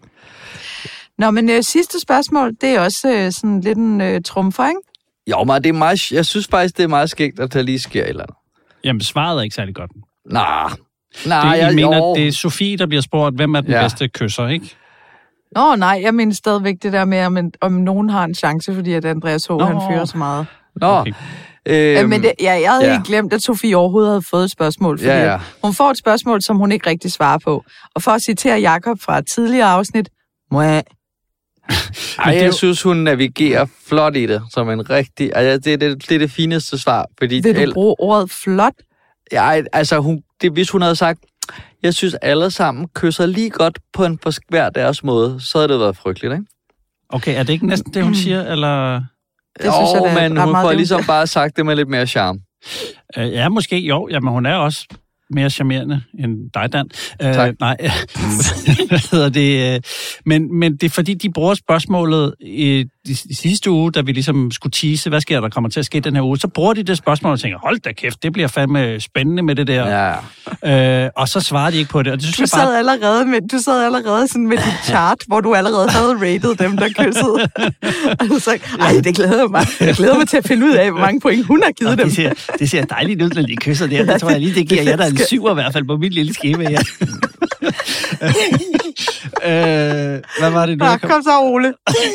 Nå, men øh, sidste spørgsmål, det er også øh, sådan lidt en øh, trumfer, ikke? Jo, men det er meget, jeg synes faktisk, det er meget skægt, at der lige sker et eller andet. Jamen, svaret er ikke særlig godt. Nej. Nej, det, jeg, jeg mener, jo. det er Sofie, der bliver spurgt, hvem er den ja. bedste kysser, ikke? Nå, nej, jeg mener stadigvæk det der med, om, om nogen har en chance, fordi at Andreas H. han fører så meget. Nå, okay. Øhm, ja, men det, ja, jeg havde ja. ikke glemt, at Sofie overhovedet havde fået et spørgsmål, fordi ja, ja. hun får et spørgsmål, som hun ikke rigtig svarer på. Og for at citere Jakob fra et tidligere afsnit, Mwah. Ej, jeg synes, hun navigerer flot i det, som en rigtig... Altså, det, det, det er det fineste svar, fordi... Vil du bruge ordet flot? Ja, altså, hun, det, hvis hun havde sagt, jeg synes, alle sammen kysser lige godt på en for hver deres måde, så havde det været frygteligt, ikke? Okay, er det ikke næsten det, hun siger, eller... Det jo, synes jeg, men hun får ligesom bare sagt det med lidt mere charme. Uh, ja, måske jo. Jamen, hun er også mere charmerende end dig, Dan. Uh, tak. Nej, hvad hedder det? Uh, men, men det er fordi, de bruger spørgsmålet i de, de sidste uge, da vi ligesom skulle tease, hvad sker der kommer til at ske den her uge, så bruger de det spørgsmål og tænker, hold da kæft, det bliver fandme spændende med det der. Ja. Uh, og så svarer de ikke på det. Og det synes du, jeg sad bare... allerede med, du sad allerede sådan med dit chart, hvor du allerede havde rated dem, der kyssede. Og du sagde, ej, det glæder mig. Jeg glæder mig til at finde ud af, hvor mange point hun har givet og dem. Det ser, det ser dejligt ud, når de kysser der. Det tror jeg lige, det giver jeg der en syver i hvert fald på mit lille skema her. øh, hvad var det nu? Nå, kom. kom så, Ole.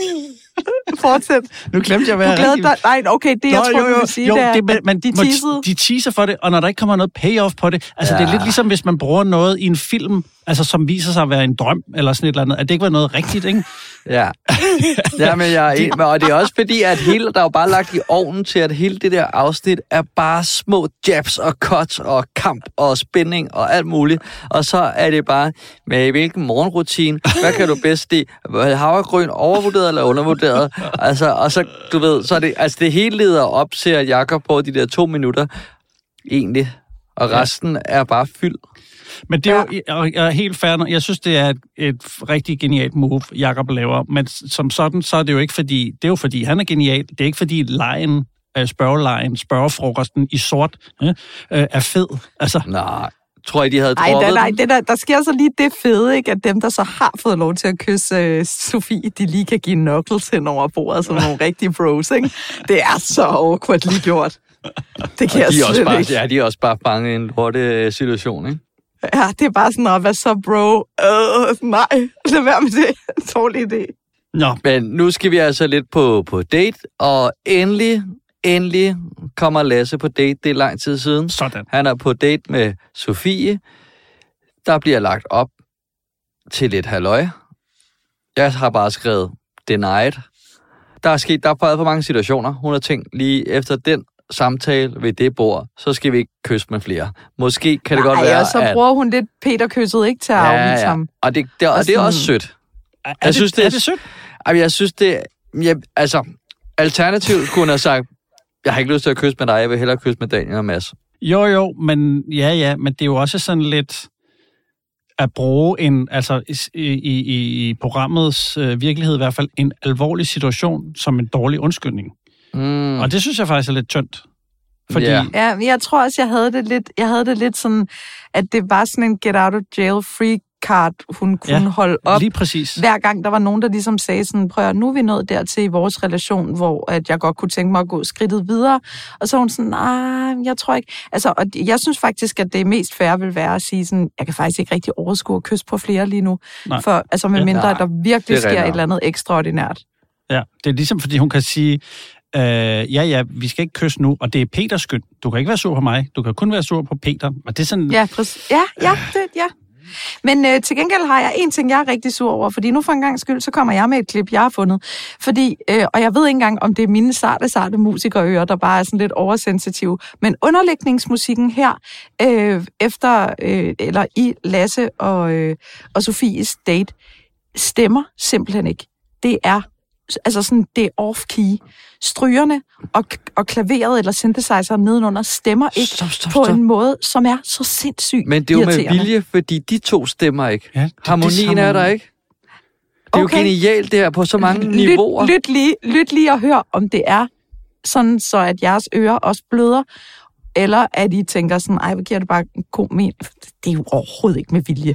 Fortsæt. Nu glemte jeg, hvad jeg rigtig... dig. Nej, okay, det jeg Nå, tror, jo, jo. du vil sige, jo, det er, det, men, men de teasede. De teaser for det, og når der ikke kommer noget payoff på det, altså ja. det er lidt ligesom, hvis man bruger noget i en film, altså som viser sig at være en drøm, eller sådan et eller andet, at det ikke var noget rigtigt, ikke? Ja. Ja, men jeg er en, og det er også fordi, at hele, der er jo bare lagt i ovnen til, at hele det der afsnit er bare små jabs og cuts og kamp og spænding og alt muligt. Og så er det bare, med hvilken morgenrutine, hvad kan du bedst lide? Havregryn overvurderet eller undervurderet? Altså, og så, du ved, så er det, altså det hele leder op til, at Jakob på de der to minutter egentlig, og resten er bare fyld. Men det er jo jeg er helt fair. Jeg synes, det er et, et rigtig genialt move, Jakob laver. Men som sådan, så er det jo ikke fordi... Det er jo fordi, han er genial. Det er ikke fordi, lejen, spørgelejen, spørgefrokosten i sort øh, er fed. Altså... Nej. Tror I, de havde droppet nej, nej, det der, der sker så lige det fede, ikke? At dem, der så har fået lov til at kysse uh, Sofie, de lige kan give knuckles hen over bordet som nogle rigtige bros, ikke? Det er så awkward lige gjort. Det kan jeg de er også bare, ikke. Ja, de er også bare fanget i en lorte situation, ikke? Ja, det er bare sådan, at hvad så, bro? Øh, nej, lad være med det. Dårlig idé. Nå. Men nu skal vi altså lidt på, på date, og endelig, endelig kommer Lasse på date. Det er lang tid siden. Sådan. Han er på date med Sofie. Der bliver lagt op til lidt halløj. Jeg har bare skrevet denied. Der er sket, der er for mange situationer. Hun har tænkt lige efter den samtale ved det bord, så skal vi ikke kysse med flere. Måske kan det Nej, godt være, og så bruger at... hun lidt Peter-kysset, ikke, til at ja, afvise ja. ham. Og det, det, og og det er også sødt. Er, er, jeg synes, det, det, er det sødt? Jeg, jeg synes, det... Jeg, altså, alternativt kunne hun have sagt, jeg har ikke lyst til at kysse med dig, jeg vil hellere kysse med Daniel og Mads. Jo, jo, men ja, ja, men det er jo også sådan lidt at bruge en, altså i, i, i programmets øh, virkelighed i hvert fald, en alvorlig situation som en dårlig undskyldning. Mm. Og det synes jeg faktisk er lidt tyndt. Fordi... Yeah. Ja, jeg tror også, jeg havde det lidt, jeg havde det lidt sådan, at det var sådan en get out of jail free card, hun kunne ja, holde op. Lige præcis. Hver gang der var nogen, der ligesom sagde sådan, prøv at nu er vi nået dertil i vores relation, hvor at jeg godt kunne tænke mig at gå skridtet videre. Og så var hun sådan, nej, jeg tror ikke. Altså, og jeg synes faktisk, at det mest fair vil være at sige sådan, jeg kan faktisk ikke rigtig overskue at kysse på flere lige nu. Nej. For, altså med mindre, at der virkelig sker et eller andet ekstraordinært. Ja, det er ligesom, fordi hun kan sige, Øh, ja, ja, vi skal ikke kysse nu, og det er Peters skyld. Du kan ikke være sur på mig, du kan kun være sur på Peter. Og det er sådan... Ja, præcis. Ja, ja, det, ja. Men øh, til gengæld har jeg en ting, jeg er rigtig sur over, fordi nu for en gang skyld, så kommer jeg med et klip, jeg har fundet. Fordi, øh, og jeg ved ikke engang, om det er mine sarte, sarte musikerører, der bare er sådan lidt oversensitive, men underlægningsmusikken her, øh, efter, øh, eller i Lasse og, øh, og Sofies date, stemmer simpelthen ikke. Det er altså sådan, det er off-key. Strygerne og, og klaveret eller synthesizeren nedenunder stemmer ikke stop, stop, på stop. en måde, som er så sindssygt Men det er jo med irriterende. vilje, fordi de to stemmer ikke. Ja, det- Harmonien det er der ikke. Det er Okay. jo genialt, det her, på så mange niveauer. Lyt, lyt, lige, lyt lige og hør, om det er sådan, så at jeres ører også bløder, eller at I tænker sådan, ej, hvad giver det bare en god men? Det er jo overhovedet ikke med vilje.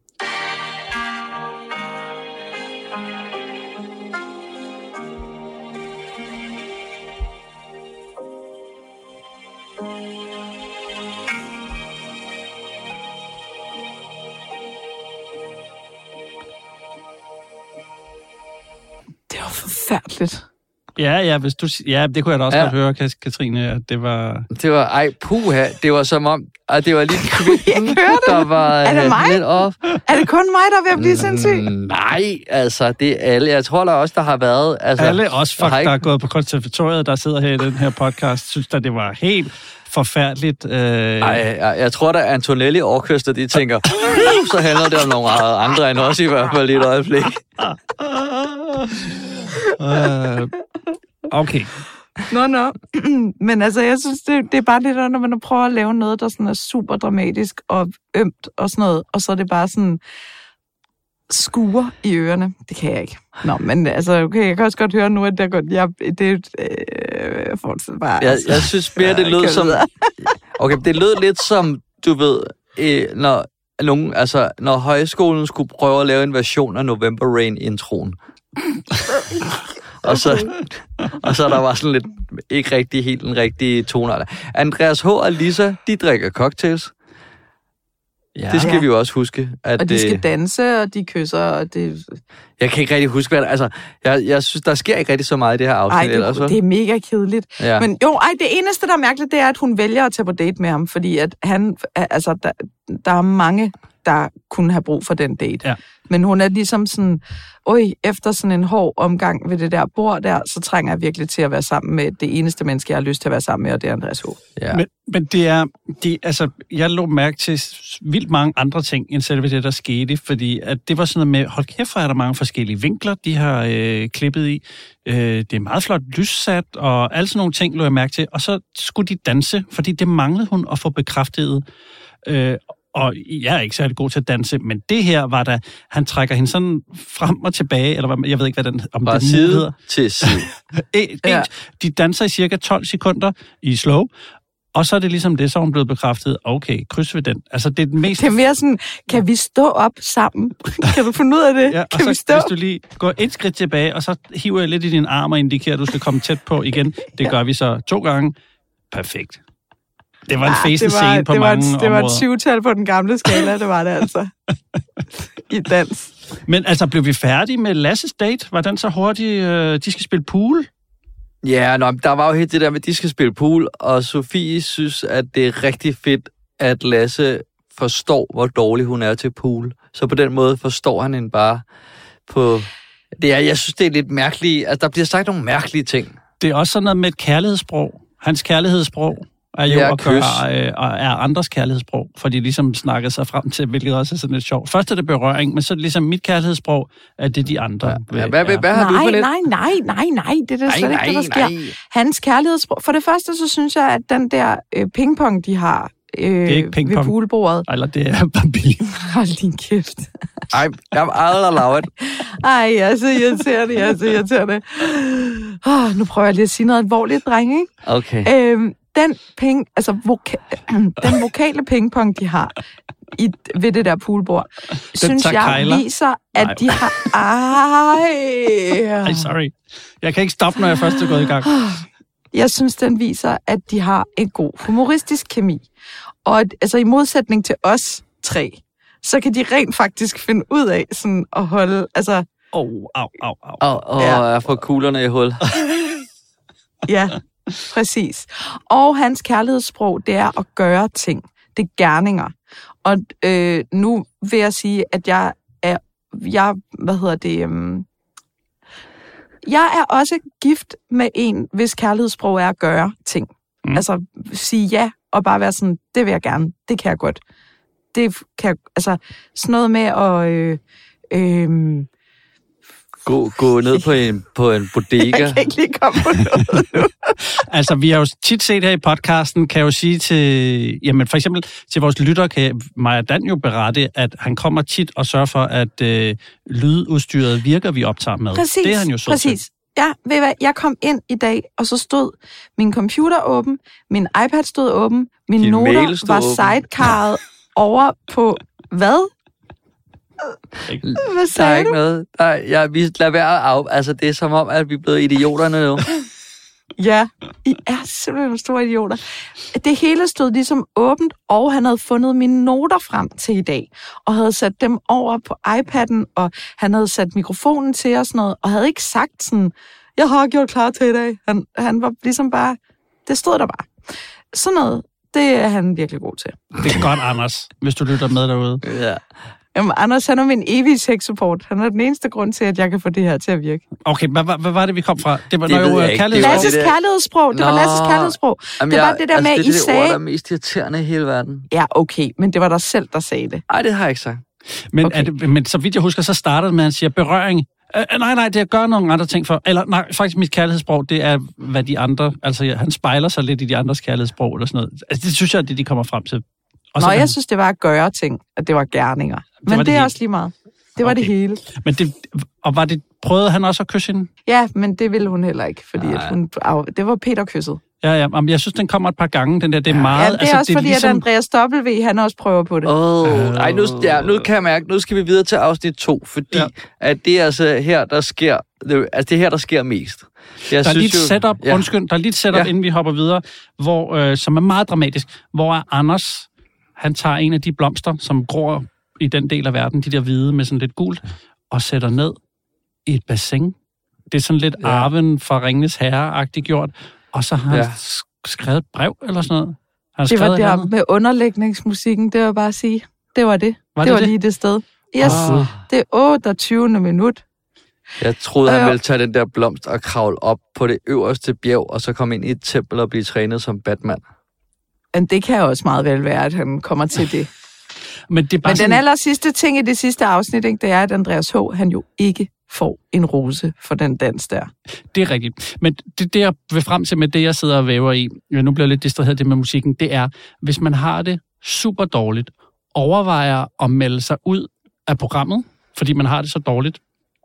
Det var forfærdeligt. Ja, ja, hvis du, ja, det kunne jeg da også Ja. ja. godt høre, Kat- Katrine, at det var... Det var, ej, puha, det var som om, at det var lige ikke høre det? der var Er det øh, mig? lidt off. Er det kun mig, der er ved at blive sindssyg? Mm, nej, altså, det er alle. Jeg tror der også, der har været... Altså, Alle os folk, har ikke- der er gået på konservatoriet, der sidder her i den her podcast, synes da, det var helt forfærdeligt. Øh... Ej, jeg, jeg tror, der Antonelli Orkester, de tænker, så handler det om nogle andre end os i hvert fald i et øjeblik. øh... Okay. Nå, nå. Men altså, jeg synes, det, det er bare lidt, når man prøver at lave noget, der sådan er super dramatisk og ømt og sådan noget, og så er det bare sådan skuer i ørerne. Det kan jeg ikke. Nå, men altså, okay, jeg kan også godt høre nu, at det er godt. Jeg, det er øh, jeg fortsætter bare. Jeg, altså. jeg synes mere, det Ja, lød kan som... videre. Okay, det lød lidt som, du ved, øh, når, nogen, altså, når højskolen skulle prøve at lave en version af November Rain-introen. Og så, og så der var sådan lidt ikke rigtig helt en rigtig toneart. Andreas H. og Lisa, de drikker cocktails. Ja. Det skal Ja. vi jo også huske. At, Og de skal øh, danse, og de kysser, og det... jeg kan ikke rigtig huske, hvad der, altså, jeg, jeg synes, der sker ikke rigtig så meget i det her afsnit. Ej, ellers, det, det er mega kedeligt. Ja. Men jo, ej, det eneste, der er mærkeligt, det er, at hun vælger at tage på date med ham, fordi at han, altså, der, der er mange, der kunne have brug for den date. Ja. Men hun er ligesom sådan, øj, efter sådan en hård omgang ved det der bord der, så trænger jeg virkelig til at være sammen med det eneste menneske, jeg har lyst til at være sammen med, og det er Andreas H. Ja. Men, men det er, det, altså, jeg lå mærke til vildt mange andre ting, end selve det, der skete, fordi at det var sådan noget med, hold kæft, hvor er der mange forskellige vinkler, de har øh, klippet i. Øh, det er meget flot lyssat, og alle sådan nogle ting lå jeg mærke til. Og så skulle de danse, fordi det manglede hun at få bekræftet. Øh, og jeg er ikke særlig god til at danse, men det her var da, han trækker hende sådan frem og tilbage, eller hvad, jeg ved ikke, hvad den, om Fra det side hedder. til side. Et, Ja. et, de danser i cirka tolv sekunder i slow, og så er det ligesom det, så er hun blevet bekræftet. Okay, kryds ved den. Altså, det er den mest... Det er mere sådan, kan vi stå op sammen? Kan du finde ud af det? Ja, og kan så, vi stå? hvis du lige går et skridt tilbage, og så hiver jeg lidt i din arm og indikerer, at du skal komme tæt på igen. Det gør vi så to gange. Perfekt. Det var en Ja, fæsen det var, scene på det var mange et, det var et områder. syvtal på den gamle skala, det var det altså. I dans. Men altså, blev vi færdige med Lasses date? Var den så hurtig? Øh, de skal spille pool? Ja, nå, der var jo helt det der med, at de skal spille pool, og Sofie synes, at det er rigtig fedt, at Lasse forstår, hvor dårlig hun er til pool. Så på den måde forstår han hende bare på... Det er, jeg synes, det er lidt mærkeligt. Altså, der bliver sagt nogle mærkelige ting. Det er også sådan noget med et kærlighedssprog. Hans kærlighedssprog er jo Ja, at gøre, kys. øh, og er andres kærlighedssprog, for de ligesom snakker sig frem til, hvilket også er sådan lidt sjovt. Først er det berøring, men så er det ligesom mit kærlighedssprog, at det er de andre. Ja, vil- hvad, hvad, er. hvad har du Nej, for lidt? nej, nej, nej, nej, det er da Nej, slet ikke det, der sker. nej. Hans kærlighedssprog. For det første, så synes jeg, at den der øh, pingpong, de har øh, er ikke pingpong. ved poolbordet. Eller det er Bambi. Hold din kæft. Ej, jeg har aldrig lavet det. Ej, jeg er så irriterende, jeg er så irriterende. Oh, nu prøver jeg lige at sige noget alvorligt, dreng, ikke? Okay. Øhm, den, ping, altså voka- den vokale pingpong, de har i, ved det der poolbord, synes tager jeg kejler. viser, at Nej. de har... Ej. Ej, sorry. Jeg kan ikke stoppe, når jeg først er gået i gang. Jeg synes, den viser, at de har en god humoristisk kemi. Og at, altså i modsætning til os tre, så kan de rent faktisk finde ud af sådan at holde... Altså, Åh, oh, au, au, au. Og, og Ja. jeg får kuglerne i hul. ja, præcis. Og hans kærlighedssprog, det er at gøre ting. Det er gerninger. Og øh, nu vil jeg sige, at jeg er, jeg, hvad hedder det, um, jeg er også gift med en, hvis kærlighedssprog er at gøre ting. Mm. Altså sige ja, og bare være sådan, det vil jeg gerne, det kan jeg godt. Det kan jeg, altså sådan noget med at... Øh, øh, Gå, gå ned på en, på en bodega. Jeg kan ikke lige komme på noget nu. Altså, vi har jo tit set her i podcasten, kan jeg jo sige til, jamen for eksempel til vores lytter, kan Maja Dan jo berette, at han kommer tit og sørger for, at øh, lydudstyret virker, vi optager med. Præcis, det er han jo så præcis. til. Ja, ved I hvad, jeg kom ind i dag, og så stod min computer åben, min iPad stod åben, mine Din noter var sidecarret over på hvad? Hvad sagde Der er ikke du? noget. Der er, ja, vi lader være at af... Altså, det er som om, at vi er blevet idioterne nu. Ja, I er simpelthen nogle store idioter. Det hele stod ligesom åbent, og han havde fundet mine noter frem til i dag, og havde sat dem over på iPad'en, og han havde sat mikrofonen til og sådan noget, og havde ikke sagt sådan, jeg har gjort klar til i dag. Han, han var ligesom bare, det stod der bare. Sådan noget, det er han virkelig god til. Det er godt, Anders, hvis du lytter med derude. Ja. Jamen, Anders, han er min evige tech-support. Han er den eneste grund til, at jeg kan få det her til at virke. Okay, hvad, hvad, hvad var det, vi kom fra? Det var Det ved noget jeg ikke. kærlighed. Det var Lasses det der- kærlighedssprog. Det var Nå. Lasses kærlighedssprog. Jamen, Det var jeg, det der altså, med, det I er det sagde... ord, der er mest irriterende i hele verden. Ja, okay, men det var dig selv, der sagde det. Nej, det har jeg ikke sagt. Men, Okay. er det, men så vidt jeg husker, så startede det med, at han siger berøring. Øh, nej, nej, det er at gøre nogle andre ting for. Eller nej, faktisk mit kærlighedssprog, det er, hvad de andre... Altså, han spejler sig lidt i de andres kærlighedssprog eller sådan noget. Altså, det synes jeg, er det de kommer frem til. Og Nå, så, jeg synes, det var at gøre ting, at det var gerninger. Men var det, det er hele. også lige meget. Det var Okay. det hele. Men det, og var det, prøvede han også at kysse hende? Ja, men det ville hun heller ikke, fordi at hun, af, det var Peter kysset. Ja, ja, men jeg synes, den kommer et par gange, den der, det er meget... Ja, det er altså, også det er fordi, ligesom, at Andreas W., han også prøver på det. Åh, oh, ej, nu, ja, nu kan jeg mærke, nu skal vi videre til afsnit to, fordi Ja. ja. at det er altså her, der sker, det, altså det er her, der sker mest. Jeg Der er lige et jo- setup, ja. undskyld, der er lige et setup, ja. Ja. inden vi hopper videre, hvor, øh, som er meget dramatisk, hvor er Anders, han tager en af de blomster, som gror i den del af verden, de der hvide med sådan lidt gult, og sætter ned i et bassin. Det er sådan lidt ja. Ja. Arven fra Ringenes Herre-agtigt gjort, og så har han Ja. sk- skrevet et brev eller sådan noget. Han har Det var skrevet et eller der andet. med underlægningsmusikken, det var bare at sige. Det var det. Var det, det var det? lige det sted. Yes, Åh. det er otteogtyvende minut. Jeg troede, han Øh. ville tage den der blomst og kravle op på det øverste bjerg, og så komme ind i et tempel og blive trænet som Batman. Men det kan også meget vel være, at han kommer til det. Men det er bare Men sådan, den aller sidste ting i det sidste afsnit, ikke, det er, at Andreas H., han jo ikke får en rose for den dans der. det er rigtigt. Men det, det, jeg vil frem til med det, jeg sidder og væver i, ja, nu bliver jeg lidt distraheret det med musikken, det er, hvis man har det super dårligt, overvejer at melde sig ud af programmet, fordi man har det så dårligt,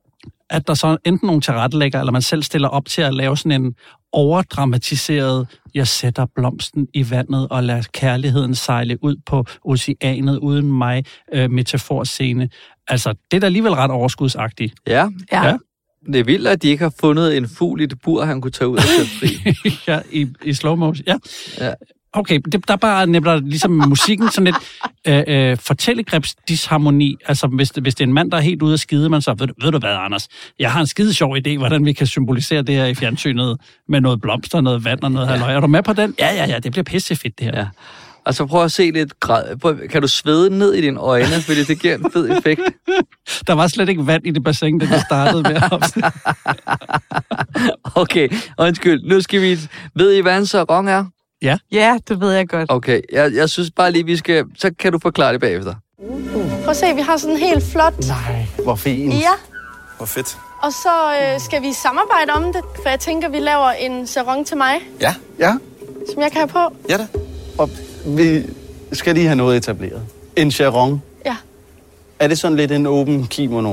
at der så enten nogle tilrettelægger, eller man selv stiller op til at lave sådan en overdramatiseret, jeg sætter blomsten i vandet og lader kærligheden sejle ud på oceanet uden mig, øh, metaforscene. Altså, det er da alligevel ret overskudsagtigt. Ja, Ja. Ja. det er vildt, at de ikke har fundet en fugl i det bur, han kunne tage ud og sætte fri. Ja, i, i slow motion. Ja. Ja. Okay, det, der er bare nemlig ligesom musikken sådan lidt øh, øh, fortællegrebsdisharmoni. Altså, hvis det, hvis det er en mand, der er helt ude at skide, man så, ved, du- ved du hvad, Anders? Jeg har en skide sjov idé, hvordan vi kan symbolisere det her i fjernsynet med noget blomster, noget vand og noget ja. halløj. Er du med på den? Ja, ja, ja, det bliver pissefedt, det her. Ja. Og så prøv at se lidt grad. Prøv, kan du svede ned i dine øjne, fordi det giver en fed effekt. Der var slet ikke vand i det bassin, da vi startede med at Okay, undskyld. Nu skal vi... Ved I, hvad en sarong er? Ja, det ved jeg godt. Okay, jeg, jeg synes bare lige, vi skal... Så kan du forklare det bagefter. Prøv at se, vi har sådan en helt flot... Nej, hvor fint. Ja, Hvor fedt. og så øh, skal vi samarbejde om det, for jeg tænker, vi laver en sarong til mig, Ja, Ja, som jeg kan have på. ja da. og vi skal lige have noget etableret. En charon. Ja. Er det sådan lidt en åben kimono?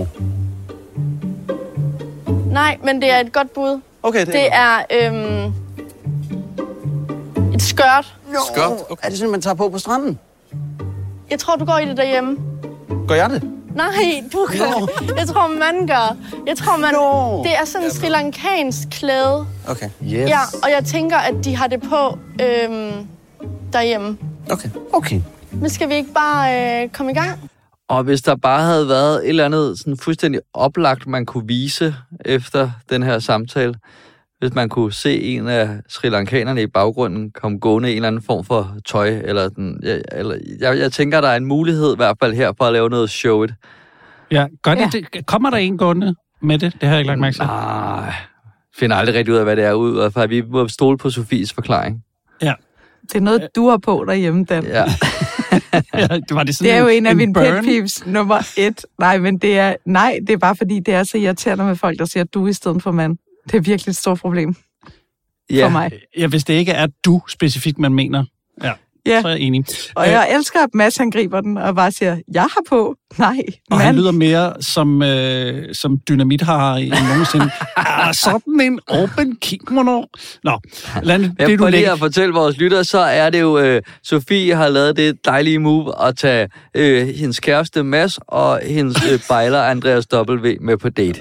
Nej, men det er et godt bud. Okay, det, Det er øhm, et skørt. Skørt. Okay. Er det sådan, man tager på på stranden? Jeg tror, du går i det derhjemme. Gør jeg det? Nej, du gør. Jeg tror, man gør. Jeg tror, man... Nå. Det er sådan en sri lankansk klæde. Okay. Yes. Ja, og jeg tænker, at de har det på øhm, derhjemme. Okay. Okay. Men skal vi ikke bare øh, komme i gang? Og hvis der bare havde været et eller andet sådan fuldstændig oplagt, man kunne vise efter den her samtale, hvis man kunne se en af Sri Lankanerne i baggrunden komme gående i en eller anden form for tøj. Eller den, eller, jeg, jeg tænker, der er en mulighed i hvert fald her for at lave noget showet. Ja, godt. Ja. Det, kommer der en gående med det? Det har jeg ikke lagt mærke til. Nej, finder aldrig rigtig ud af, hvad det er ud af, for vi må stole på Sofies forklaring. Ja. Det er noget, du har på derhjemme, Dan. Ja. ja, det, var det, det er jo en, en af mine burn? pet peeves nummer et. Nej, men det er, nej, det er bare fordi, det er så irriterende med folk, der siger du i stedet for mand. Det er virkelig et stort problem ja. for mig. Ja, hvis det ikke er du specifikt, man mener. Ja. Ja. Så er jeg enig. Og jeg elsker, at Mads han griber den og bare siger, jeg har på. Nej, og mand. han lyder mere som, øh, som dynamit har end nogensinde. Er sådan en open kimono? Nå, lad det, ja, det du for lige lægger. at fortælle vores lyttere, så er det jo, øh, Sofie har lavet det dejlige move at tage øh, hendes kæreste Mads og hendes øh, bejler Andreas W. med på date.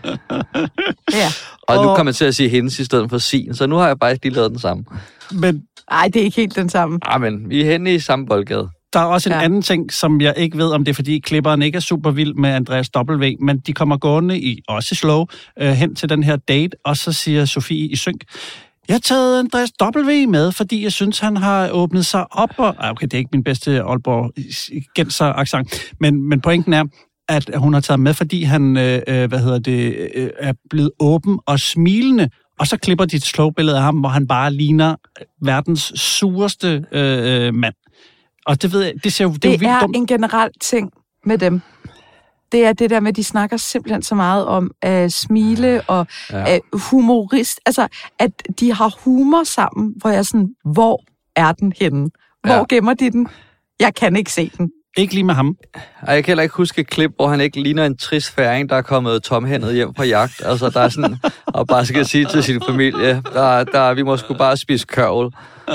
Ja. Og, og nu kommer jeg til at sige hendes i stedet for sin, så nu har jeg bare lige lavet den samme. Men ej, det er ikke helt den samme. Ah, men vi er henne i samme boldgade. der er også en Ja. anden ting, som jeg ikke ved, om det er, fordi klipperen ikke er super vild med Andreas W., men de kommer gående i, også slow, øh, hen til den her date, og så siger Sofie i synk, jeg har taget Andreas W. med, fordi jeg synes, han har åbnet sig op. Og, okay, det er ikke min bedste Aalborg-genser-accent, men, men pointen er, at hun har taget med, fordi han øh, hvad hedder det, øh, er blevet åben og smilende. Og så klipper de et slow-billede af ham, hvor han bare ligner verdens sureste øh, mand. Og det ved jeg, det ser jo, det, Det er jo vildt er dumt. en generel ting med dem. Det er det der med, at de snakker simpelthen så meget om at smile og Ja. uh, humorist. Altså, at de har humor sammen, hvor jeg er sådan, hvor er den henne? Hvor Ja. gemmer de den? Jeg kan ikke se den. Ikke lige med ham. Og jeg kan heller ikke huske et klip, hvor han ikke ligner en trist færing, der er kommet tomhændet hjem fra jagt. Altså, der er sådan, og bare skal sige til sin familie, der, der, vi må sgu bare spise kørvel.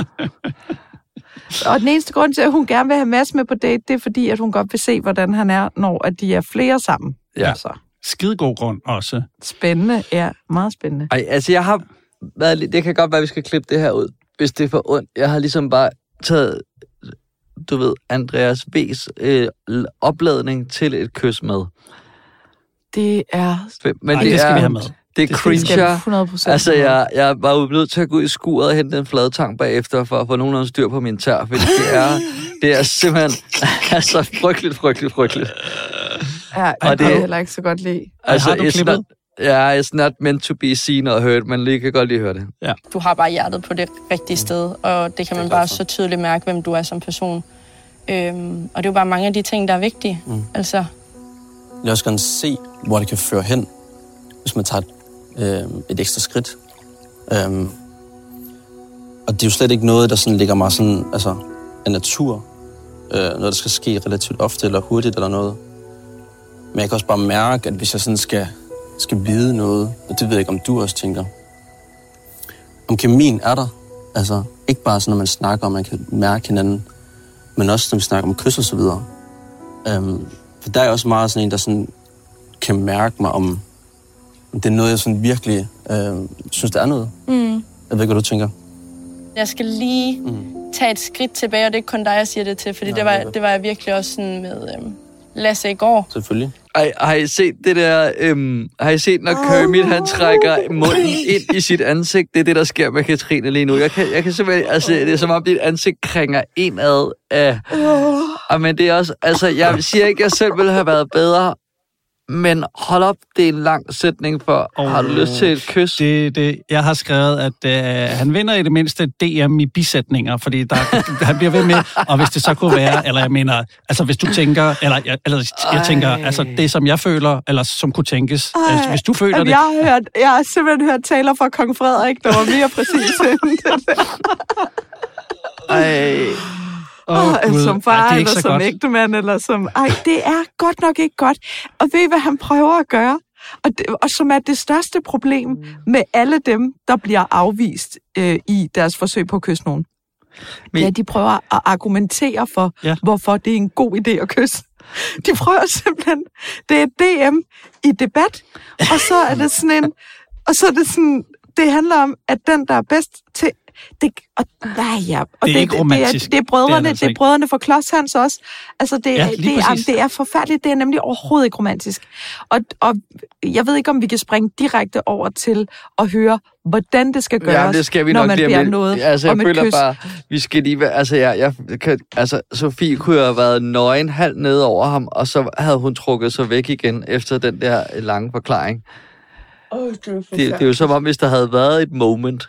Og den eneste grund til, at hun gerne vil have Mads med på date, det er fordi, at hun godt vil se, hvordan han er, når at de er flere sammen. Ja. Altså, Skidegod grund også. spændende. Ja, meget spændende. Ej, altså, jeg har været, lidt- det kan godt være, at vi skal klippe det her ud, hvis det er for ondt. Jeg har ligesom bare taget, du ved, Andreas V's øh, opladning til et kys med. Det er, Men Ej, det skal vi have med. Det er Det skal vi det skal cringer. hundrede procent. Altså, jeg, jeg var jo nødt til at gå ud i skuret og hente en fladtang bagefter, for at få nogenlunde styr på min tær, fordi det er, det er simpelthen altså, frygteligt, frygteligt, frygteligt. Ja, og og det- det kan jeg heller ikke så godt lide. Altså, har du it's klippet? not, yeah, it's not meant to be seen or heard, men lige kan godt lige høre det. Du har bare hjertet på det rigtige sted, og det kan man bare så tydeligt mærke, hvem du er som person. Øhm, og det er jo bare mange af de ting, der er vigtige. Mm. Altså, Jeg vil også gerne se, hvor det kan føre hen, hvis man tager et, øh, et ekstra skridt. Øhm, og det er jo slet ikke noget, der sådan ligger mig sådan, altså, af natur. Øh, noget, der skal ske relativt ofte eller hurtigt eller noget. Men jeg kan også bare mærke, at hvis jeg sådan skal, skal vide noget, og det ved jeg ikke, om du også tænker, om kemien er der. Altså, ikke bare sådan, når man snakker, og man kan mærke hinanden, men også når vi snakker om kys og så videre. Øhm, for der er jeg også meget sådan en, der sådan kan mærke mig, om, om det er noget, jeg sådan virkelig øh, synes, der er noget. mm. Jeg ved ikke, hvad du tænker. Jeg skal lige mm. tage et skridt tilbage, og det er ikke kun dig, jeg siger det til, fordi Nej, det, var, netop. det var jeg virkelig også sådan med øhm, Lasse i går. Selvfølgelig. Ej, har I set det der, øhm, har I set, når Kermit, han trækker munden ind i sit ansigt? Det er det, der sker med Katrine lige nu. Jeg kan, jeg kan simpelthen, altså, det er som om, dit ansigt krænger indad af... Og men det er også, altså, jeg siger ikke, at jeg selv ville have været bedre, men hold op, det er en lang sætning for, oh, har du lyst til et kys? Det, det, jeg har skrevet, at øh, han vinder i det mindste D M i bisætninger, fordi der, han bliver ved med, og hvis det så kunne være, eller jeg mener, altså hvis du tænker, eller, jeg- eller jeg tænker, altså det som jeg føler, eller som kunne tænkes, altså, hvis du føler Jamen, det. jeg, har hørt, jeg har simpelthen hørt taler fra kong Frederik, der var mere præcis end det der. Ej, Åh, Oh, Gud. som Ej, far, det er ikke eller så som godt. ægtemand, eller som... Ej, det er godt nok ikke godt. Og ved I, hvad han prøver at gøre? Og, det, og som er det største problem med alle dem, der bliver afvist øh, i deres forsøg på at kysse nogen. Men- Ja, de prøver at argumentere for, Ja. ja. hvorfor det er en god idé at kysse. De prøver simpelthen... Det er D M i debat, og så er det sådan en... Og så er det sådan... Det handler om, at den, der er bedst til... det, og, nej, ja. Og det er det, ikke romantisk. Det er, det er brødrene, det er, det, det er brødrene for Klods Hans også. Altså, det, ja, det, er, det er forfærdeligt. Det er nemlig overhovedet ikke romantisk. Og, og jeg ved ikke, om vi kan springe direkte over til at høre, hvordan det skal gøres, ja, det skal vi når nok man bliver noget altså, om jeg et føler kys. bare, vi skal lige være, altså, jeg, jeg, kan, altså, Sofie kunne have været nøgen halvt ned over ham, og så havde hun trukket sig væk igen efter den der lange forklaring. Oh, det, er det, det er jo som om, hvis der havde været et moment,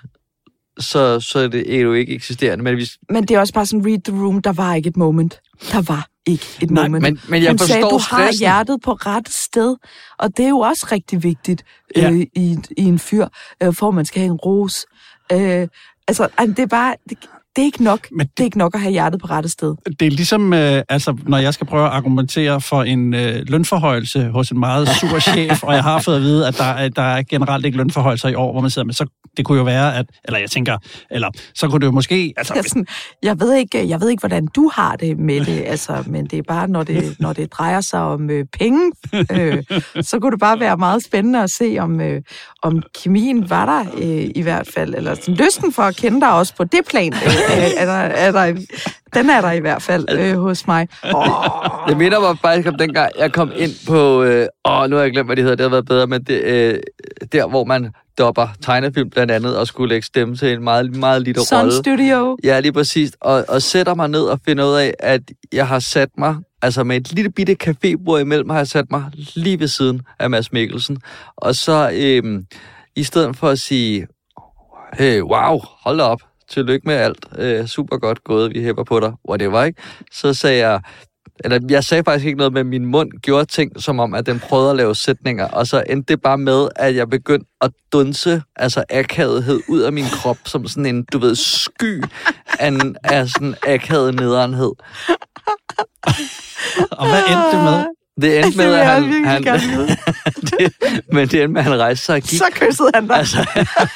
så, så er det jo ikke eksisterende. Men, hvis... men det er også bare sådan, read the room, der var ikke et moment. Der var ikke et Nej, moment. Men, men jeg Hun forstår sagde, du stressen. har hjertet på rette sted, og det er jo også rigtig vigtigt ja. øh, i, i en fyr, øh, for at man skal have en ros. Øh, altså, det er bare... Det, Det er ikke nok. Det, det er ikke nok at have hjertet på rette sted. Det er ligesom, øh, altså, når jeg skal prøve at argumentere for en øh, lønforhøjelse hos en meget sur chef, og jeg har fået at vide, at der, at der er generelt ikke lønforhøjelser i år, hvor man sidder med, så det kunne jo være, at, eller jeg tænker, eller så kunne det jo måske... Altså, jeg, sådan, jeg, ved ikke, jeg ved ikke, hvordan du har det med det, altså, men det er bare, når det, når det drejer sig om øh, penge, øh, så kunne det bare være meget spændende at se, om, øh, om kemien var der øh, i hvert fald, eller sådan, lysten for at kende dig også på det plan. Øh, Er der, er der, den er der i hvert fald øh, hos mig. Oh. Det minder mig faktisk om dengang, jeg kom ind på... Øh, åh, nu har jeg glemt, hvad det hedder. Det har været bedre, men det, øh, der, hvor man dopper tegnefilm blandt andet, og skulle lægge stemme til en meget, meget lille rolle. Sun Studio. Ja, lige præcis. Og, og sætter mig ned og finder ud af, at jeg har sat mig... Altså med et lille bitte cafébord imellem, har jeg sat mig lige ved siden af Mads Mikkelsen. Og så øh, i stedet for at sige... Hey, wow, hold da op. Tillykke med alt. Øh, super godt gået, vi hæpper på dig. Whatever, ikke? Så sagde jeg... Eller jeg sagde faktisk ikke noget, med min mund gjorde ting, som om, at den prøvede at lave sætninger. Og så endte det bare med, at jeg begyndte at dunse, altså akavethed, ud af min krop, som sådan en, du ved, sky af, af sådan akavet nederenhed. Og hvad endte det med? Det endte med, at han... han det, men det endte med, at han rejste sig og gik. Så kyssede han dig. Altså,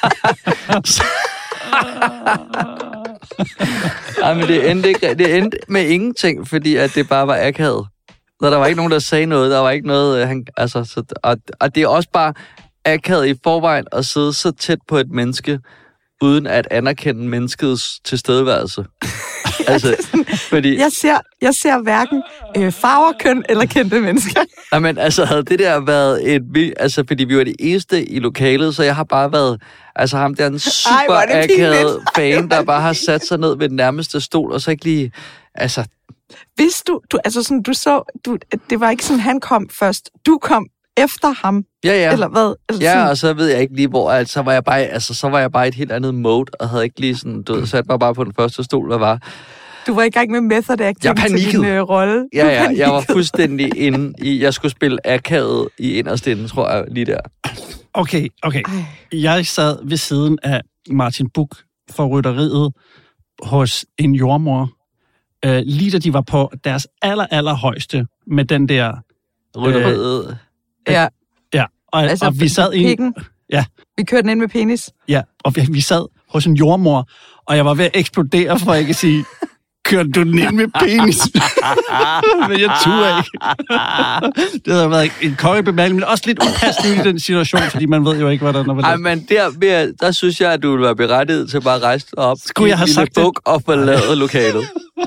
Ej, men det endte, ikke, det endte med ingenting, fordi at det bare var akavet. Så der var ikke nogen, der sagde noget. Der var ikke noget... Han, altså, så, og, og det er også bare akavet i forvejen at sidde så tæt på et menneske, uden at anerkende menneskets tilstedeværelse. Altså, fordi... jeg, ser, jeg ser hverken øh, farver, køn eller kendte mennesker. Jamen, altså, havde det der været et... Altså, fordi vi var det eneste i lokalet, så jeg har bare været... Altså, ham der er en super Ej, akavet fan, der bare har sat sig ned ved den nærmeste stol, og så ikke lige... Altså... Hvis du... du altså, sådan, du så... Du, det var ikke sådan, han kom først. Du kom efter ham. Ja, ja. Eller hvad? Eller ja, sådan. Og så ved jeg ikke lige, hvor... Altså, så var jeg bare, altså, så var jeg bare i et helt andet mode, og havde ikke lige sådan... Du ved, sat mig bare på den første stol, der var... Du var i gang med method acting til din øh, rolle. Ja, ja, jeg var fuldstændig inde i... Jeg skulle spille akavet i inderst inde, tror jeg, lige der. Okay, okay. Jeg sad ved siden af Martin Buch for rytteriet hos en jordmor, øh, lige da de var på deres aller, aller højeste med den der... Rytteriet. Øh, ja. Ja, og, altså, og vi sad i... Ja. Vi kørte den ind med penis. Ja, og vi, vi sad hos en jordmor, og jeg var ved at eksplodere, for ikke at sige... Kørte du den ind med penis? Men jeg turde ikke. Det havde været en kongebemærkning, men også lidt upassende i den situation, fordi man ved jo ikke, hvad der er. Ej, men der, der synes jeg, at du ville være berettiget til bare at rejse op. Skulle jeg have sagt det? Og forlade lokalet.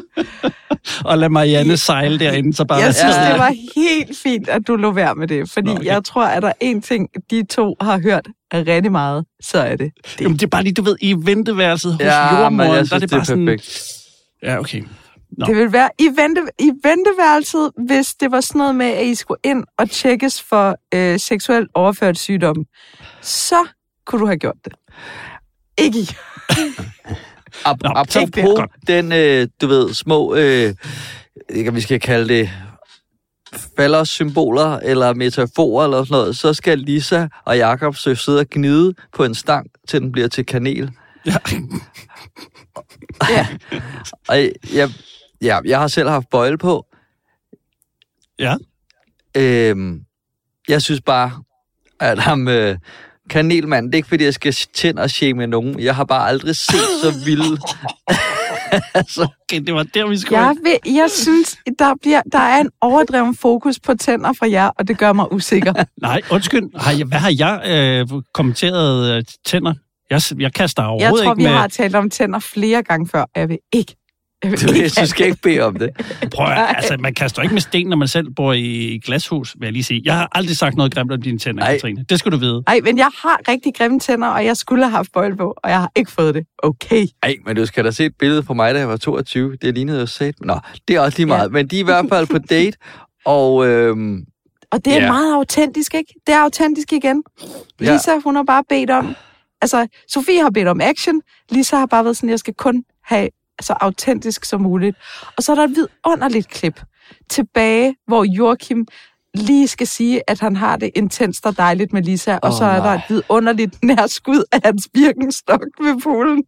Og lad Marianne sejle derinde, så bare... Jeg synes, det var helt fint, at du lå være med det, fordi okay. Jeg tror, at der er en ting, de to har hørt rigtig meget, så er det det. Jamen, det er bare lige, du ved, i venteværelset hos ja, jordmoren, synes, der er det, det bare sådan... Perfekt. Ja, okay. No. Det ville være i, vente, i venteværelset, hvis det var sådan noget med, at I skulle ind og tjekkes for øh, seksuelt overført sygdom. Så kunne du have gjort det. Ikke I. Ap- no, apropos den, øh, du ved, små, øh, ikke vi skal kalde det faldersymboler eller metaforer eller sådan noget, så skal Lisa og Jakob så sidde og gnide på en stang, til den bliver til kanel. Ja. Ja. Og jeg, ja, jeg har selv haft bøjle på. Ja. Øhm, jeg synes bare, at ham øh, kanelmanden, det er ikke fordi, jeg skal tænde og shame nogen. Jeg har bare aldrig set så vild. altså. Okay, det var der, vi skulle. Jeg, vil, jeg synes, der, bliver, der er en overdreven fokus på tænder fra jer, og det gør mig usikker. Nej, undskyld. Har jeg, hvad har jeg øh, kommenteret øh, tænder? Jeg, jeg kaster Jeg overhovedet tror, ikke vi med... har talt om tænder flere gange før. Jeg vil ikke. Jeg vil Du, ikke jeg synes, skal ikke bede om det. Prøv at, altså, man kaster ikke med sten, når man selv bor i glashus, vil jeg lige sige. Jeg har aldrig sagt noget grimt om dine tænder, Ej. Katrine. Det skal du vide. Nej, men jeg har rigtig grimme tænder, og jeg skulle have haft bøjle på, og jeg har ikke fået det. Okay. Ej, men du skal da se et billede fra mig, da jeg var toogtyve. Det lignede jo sæt. Nå, det er også lige meget. Ja. Men de er i hvert fald på date, og... Øhm, Og det er Ja. meget autentisk, ikke? Det er autentisk igen. Ja. Lisa, hun har bare bedt om... Altså, Sofie har bedt om action. Lisa har bare været sådan, jeg skal kun have så autentisk som muligt. Og så er der et vidunderligt klip tilbage, hvor Joachim lige skal sige, at han har det intenst og dejligt med Lisa, og Åh, så er nej. der et vidunderligt nærskud af hans birkenstok ved poolen.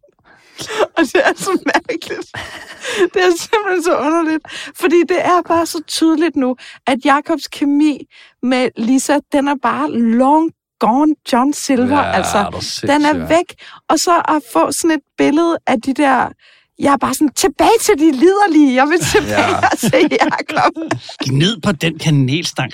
Og det er så mærkeligt. Det er simpelthen så underligt. Fordi det er bare så tydeligt nu, at Jakobs kemi med Lisa, den er bare long gone John Silver. Ja, altså, er du sindssyg, den er ja. væk. Og så at få sådan et billede af de der... Jeg er bare sådan, tilbage til de liderlige. Jeg vil tilbage Ja. og se Jakob. Giv ned på den kanelstang.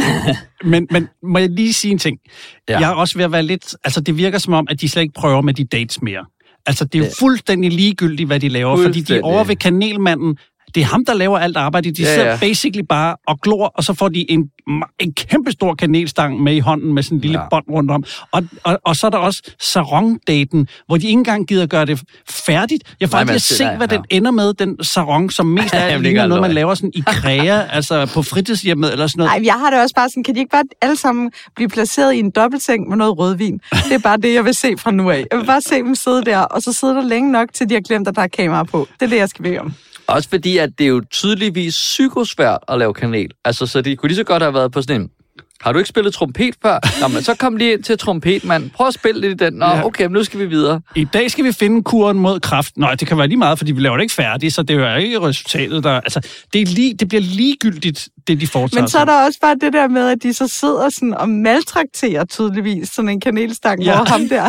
men, men må jeg lige sige en ting? Ja. Ja. Jeg er også ved at være lidt... Altså, det virker som om, at de slet ikke prøver med de dates mere. Altså, det er jo Ja. fuldstændig ligegyldigt, hvad de laver, fordi de er Fuldstændig. over ved kanelmanden. Det er ham, der laver alt arbejde. De Ja, sidder ja. basically bare og glor, og så får de en, en kæmpe stor kanelstang med i hånden med sådan en lille Ja. bånd rundt om. Og, og, og så er der også sarong-daten, hvor de ikke engang gider gøre det færdigt. Jeg får Nej, aldrig men at se, nej, hvad ja. den ender med, den sarong, som mest Jamen, er det ligner gør noget, man løgn. laver sådan i kræger, altså på fritidshjemmet eller sådan noget. Nej, jeg har det også bare sådan, kan de ikke bare alle sammen blive placeret i en dobbeltseng med noget rødvin? Det er bare det, jeg vil se fra nu af. Jeg vil bare se dem sidde der, og så sidder der længe nok, til de har glemt, at der er kamera på. Det er det, jeg skal bede om. Også fordi, at det er jo tydeligvis psykosvært at lave kanel. Altså, så de kunne lige så godt have været på sådan en... Har du ikke spillet trompet før? Nå, men så kom lige ind til trompet, mand. Prøv at spille lidt i den. Nå, Ja. okay, men nu skal vi videre. I dag skal vi finde kuren mod kræft. Nej, det kan være lige meget, fordi vi laver det ikke færdigt, så det er jo ikke resultatet, der... Altså, det, er lige, det bliver ligegyldigt, det de foretager Men så er sig. der også bare det der med, at de så sidder sådan og maltrakterer tydeligvis sådan en kanelstang, Ja. hvor ham der,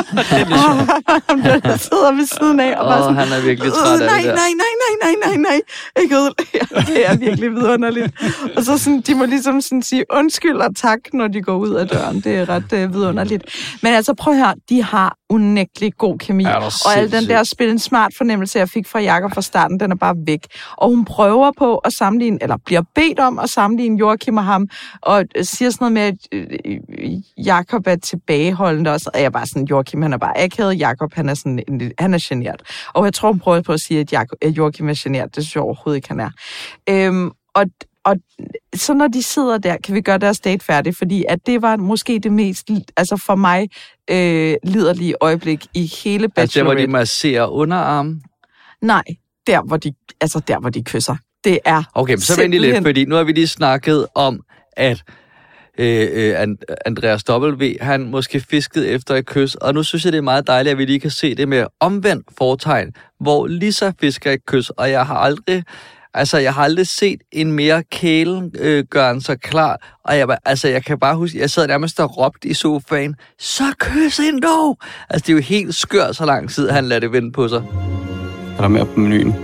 ham der, der sidder ved siden af. Og bare Åh, sådan, han er virkelig træt af nej, det der. nej, nej, nej, nej, nej, nej. Ikke ødelægge. Det er virkelig vidunderligt. Og så sådan, de må ligesom sådan sige undskyld og tak, når de går ud af døren. Det er ret øh, vidunderligt. Men altså, prøv at høre, de har unægtelig god kemi. Er du Og al den sindssyg? der spille en smart fornemmelse, jeg fik fra Jakob fra starten, den er bare væk. Og hun prøver på at sammenligne, eller bliver bedt om at sammenligne Joachim og ham, og siger sådan noget med, at øh, Jakob er tilbageholdende også. Og jeg er bare sådan, Joachim, han er bare akavet, Jakob, han er sådan, en- han er genert. Og jeg tror, hun prøver på at sige, at, Jakob, at Joachim er genert. Det synes jeg overhovedet ikke, han er. Øhm, og Og så når de sidder der, kan vi gøre deres date færdig, fordi at det var måske det mest, altså for mig, øh, liderlige øjeblik i hele Bachelorette. Altså, der hvor de masserer underarmen. Nej, der hvor de, altså der hvor de kysser. Det er Okay, men så vent lige lidt, simpelthen- fordi nu har vi lige snakket om, at øh, øh, And- Andreas W., han måske fiskede efter et kys, og nu synes jeg, det er meget dejligt, at vi lige kan se det med omvendt fortegn, hvor Lisa fisker et kys, og jeg har aldrig... Altså, jeg har aldrig set en mere kælen øh, gøre så klar. Og jeg, altså, jeg kan bare huske, jeg sad nærmest og råbte i sofaen, så kys ind dog! Altså, det er jo helt skørt, så lang tid han lader det vente på sig. Er der mere på menuen?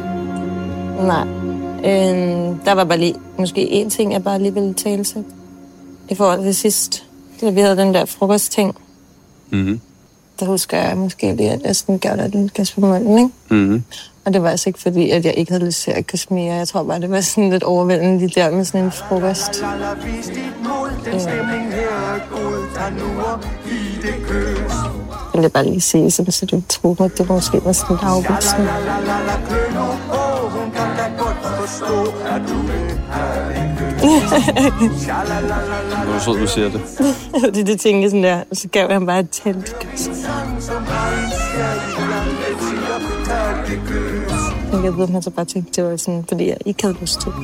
Nej. Øhm, der var bare lige måske én ting, jeg bare lige ville tale til. I forhold til sidst, da vi havde den der frokostting, Mhm. der husker jeg måske lige, at jeg sådan gav dig et gas på munden, ikke? Mhm. Og det var altså ikke fordi, at jeg ikke havde lyst til at kysse mere. Jeg tror bare, det var sådan lidt overvældende lige der med sådan en frokost. Jeg vil bare lige sige, sådan, så du troede, at det måske var sådan lavvitsen. Det var sød, du siger det. det, det tænkte jeg sådan der, og så gav jeg ham bare et tælt kys. Jeg ved, om han så bare tænkte, det var sådan, fordi jeg ikke havde lyst til.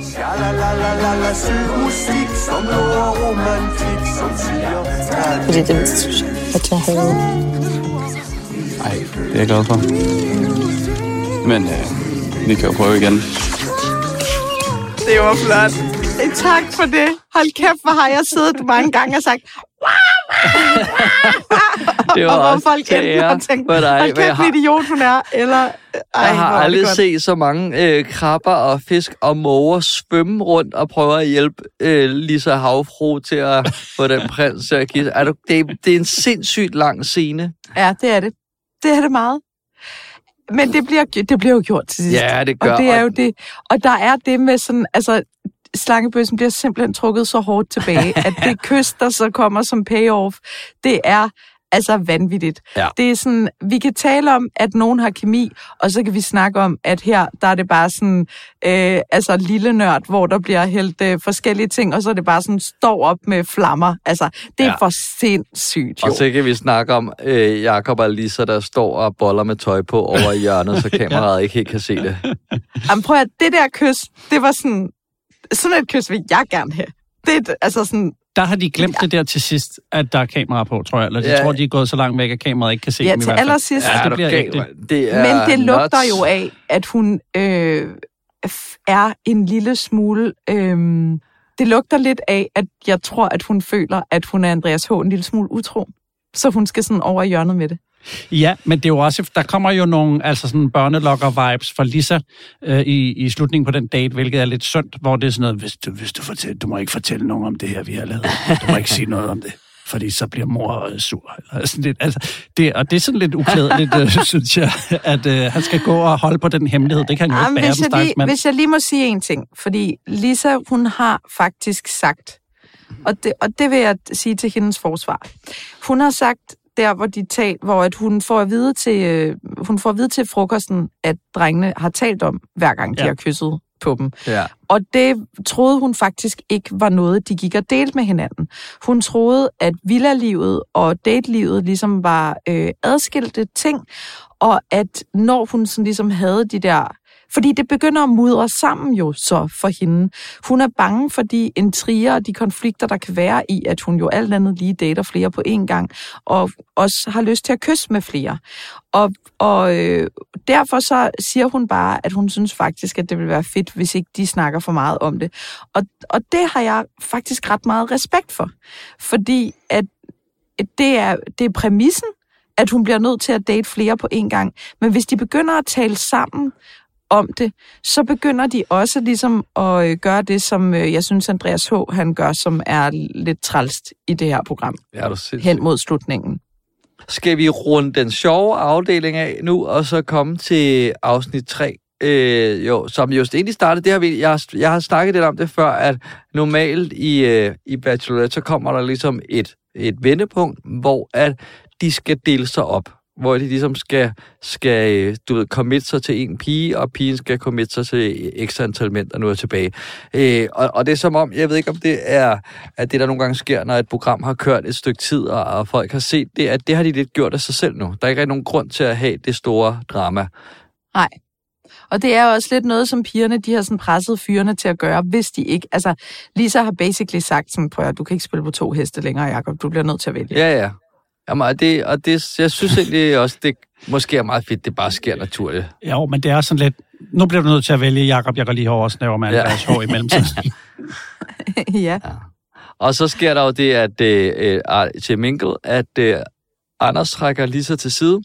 Fordi det synes jeg, at jeg havde. Ej, det er jeg glad for. Men øh, vi kan jo prøve igen. Det var flot. Tak for det. Hold kæft, hvor har jeg siddet mange gange og sagt, Det var og hvor også folk til enten har ære tænkt, for dig, hold men jeg kæft, har- hvor idiot hun er, eller... Ej, Jeg har hvor er det aldrig godt. set så mange øh, krabber og fisk og måger svømme rundt og prøve at hjælpe øh, Lisa Havfru til at få den prins til at kisse. Er du, det, er, det er en sindssygt lang scene. Ja, det er det. Det er det meget. Men det bliver, det bliver jo gjort til sidst. Ja, det gør. Og det er jo det. Og der er det med sådan, altså, slangebøssen bliver simpelthen trukket så hårdt tilbage, at det kys, der så kommer som payoff, det er altså vanvittigt. Ja. Det er sådan, vi kan tale om, at nogen har kemi, og så kan vi snakke om, at her, der er det bare sådan, øh, altså lille nørd, hvor der bliver hældt øh, forskellige ting, og så er det bare sådan, står op med flammer. Altså, det er ja. for sindssygt, jo. Og så kan vi snakke om øh, Jakob og Lisa, der står og boller med tøj på over i hjørnet, så kameraet ikke helt kan se det. Jamen prøv at, det der kys, det var sådan, sådan et kys vil jeg gerne have. Det er altså sådan... Der har de glemt det der til sidst, at der er kamera på, tror jeg. Eller de ja. tror, de er gået så langt væk, at kameraet ikke kan se ja, dem i hvert fald. Ja, til allersidst. Ja, det bliver ikke det. Men det lugter nuts. jo af, at hun øh, er en lille smule... Øh, det lugter lidt af, at jeg tror, at hun føler, at hun er Andreas H. en lille smule utro. Så hun skal sådan over i hjørnet med det. Ja, men det er jo også, der kommer jo nogle altså sådan børnelokker-vibes fra Lisa øh, i, i slutningen på den date, hvilket er lidt synd, hvor det er sådan noget, hvis du, hvis du, fortæller, du må ikke fortælle nogen om det her, vi har lavet. Du må ikke sige noget om det, fordi så bliver mor sur. Eller sådan lidt, altså, det, og det er sådan lidt uklædeligt, øh, synes jeg, at øh, han skal gå og holde på den hemmelighed. Det kan han jo ikke bære, den stakkels mand. Hvis jeg lige må sige en ting, fordi Lisa, hun har faktisk sagt, og det, og det vil jeg sige til hendes forsvar, hun har sagt, der hvor de tal, hvor at hun får at vide til øh, hun får at vide til frokosten, at drengene har talt om hver gang de ja. har kysset på dem. Ja. Og det troede hun faktisk ikke var noget, de gik og delte med hinanden. Hun troede, at villa-livet og datelivet ligesom var øh, adskilte ting, og at når hun sådan ligesom havde de der... Fordi det begynder at mudre sammen jo så for hende. Hun er bange for de intriger og de konflikter, der kan være i, at hun jo alt andet lige dater flere på én gang, og også har lyst til at kysse med flere. Og, og øh, derfor så siger hun bare, at hun synes faktisk, at det vil være fedt, hvis ikke de snakker for meget om det. Og, og det har jeg faktisk ret meget respekt for. Fordi at det er, det er præmissen, at hun bliver nødt til at date flere på én gang. Men hvis de begynder at tale sammen om det, så begynder de også ligesom at gøre det, som jeg synes, Andreas H. han gør, som er lidt trælst i det her program. Ja, du hen mod slutningen. Skal vi runde den sjove afdeling af nu, og så komme til afsnit tre? Øh, jo, som just egentlig startede, det har vi, jeg, jeg har snakket lidt om det før, at normalt i, øh, i Bachelorette, så kommer der ligesom et, et vendepunkt, hvor at de skal dele sig op. Hvor de ligesom skal, skal du ved, commit sig til en pige, og pigen skal commit sig til ekstra antal mænd, der nu er tilbage. Øh, og, og det er som om, jeg ved ikke, om det er at det, der nogle gange sker, når et program har kørt et stykke tid, og, og folk har set det, at det har de lidt gjort af sig selv nu. Der er ikke rigtig nogen grund til at have det store drama. Nej. Og det er også lidt noget, som pigerne, de har sådan presset fyrene til at gøre, hvis de ikke... Altså, Lisa har basically sagt sådan, prøv at du kan ikke spille på to heste længere, Jacob. Du bliver nødt til at vælge. Ja, ja. Jamen, og det, og det, jeg synes egentlig også, det måske er meget fedt, det bare sker naturligt. Jo, men det er sådan lidt... Nu bliver du nødt til at vælge, Jacob, jeg går lige over og snæver med Andreas H. i mellemtiden. ja. ja. Og så sker der jo det, at øh, til Mingle, at øh, Anders trækker Lisa til side,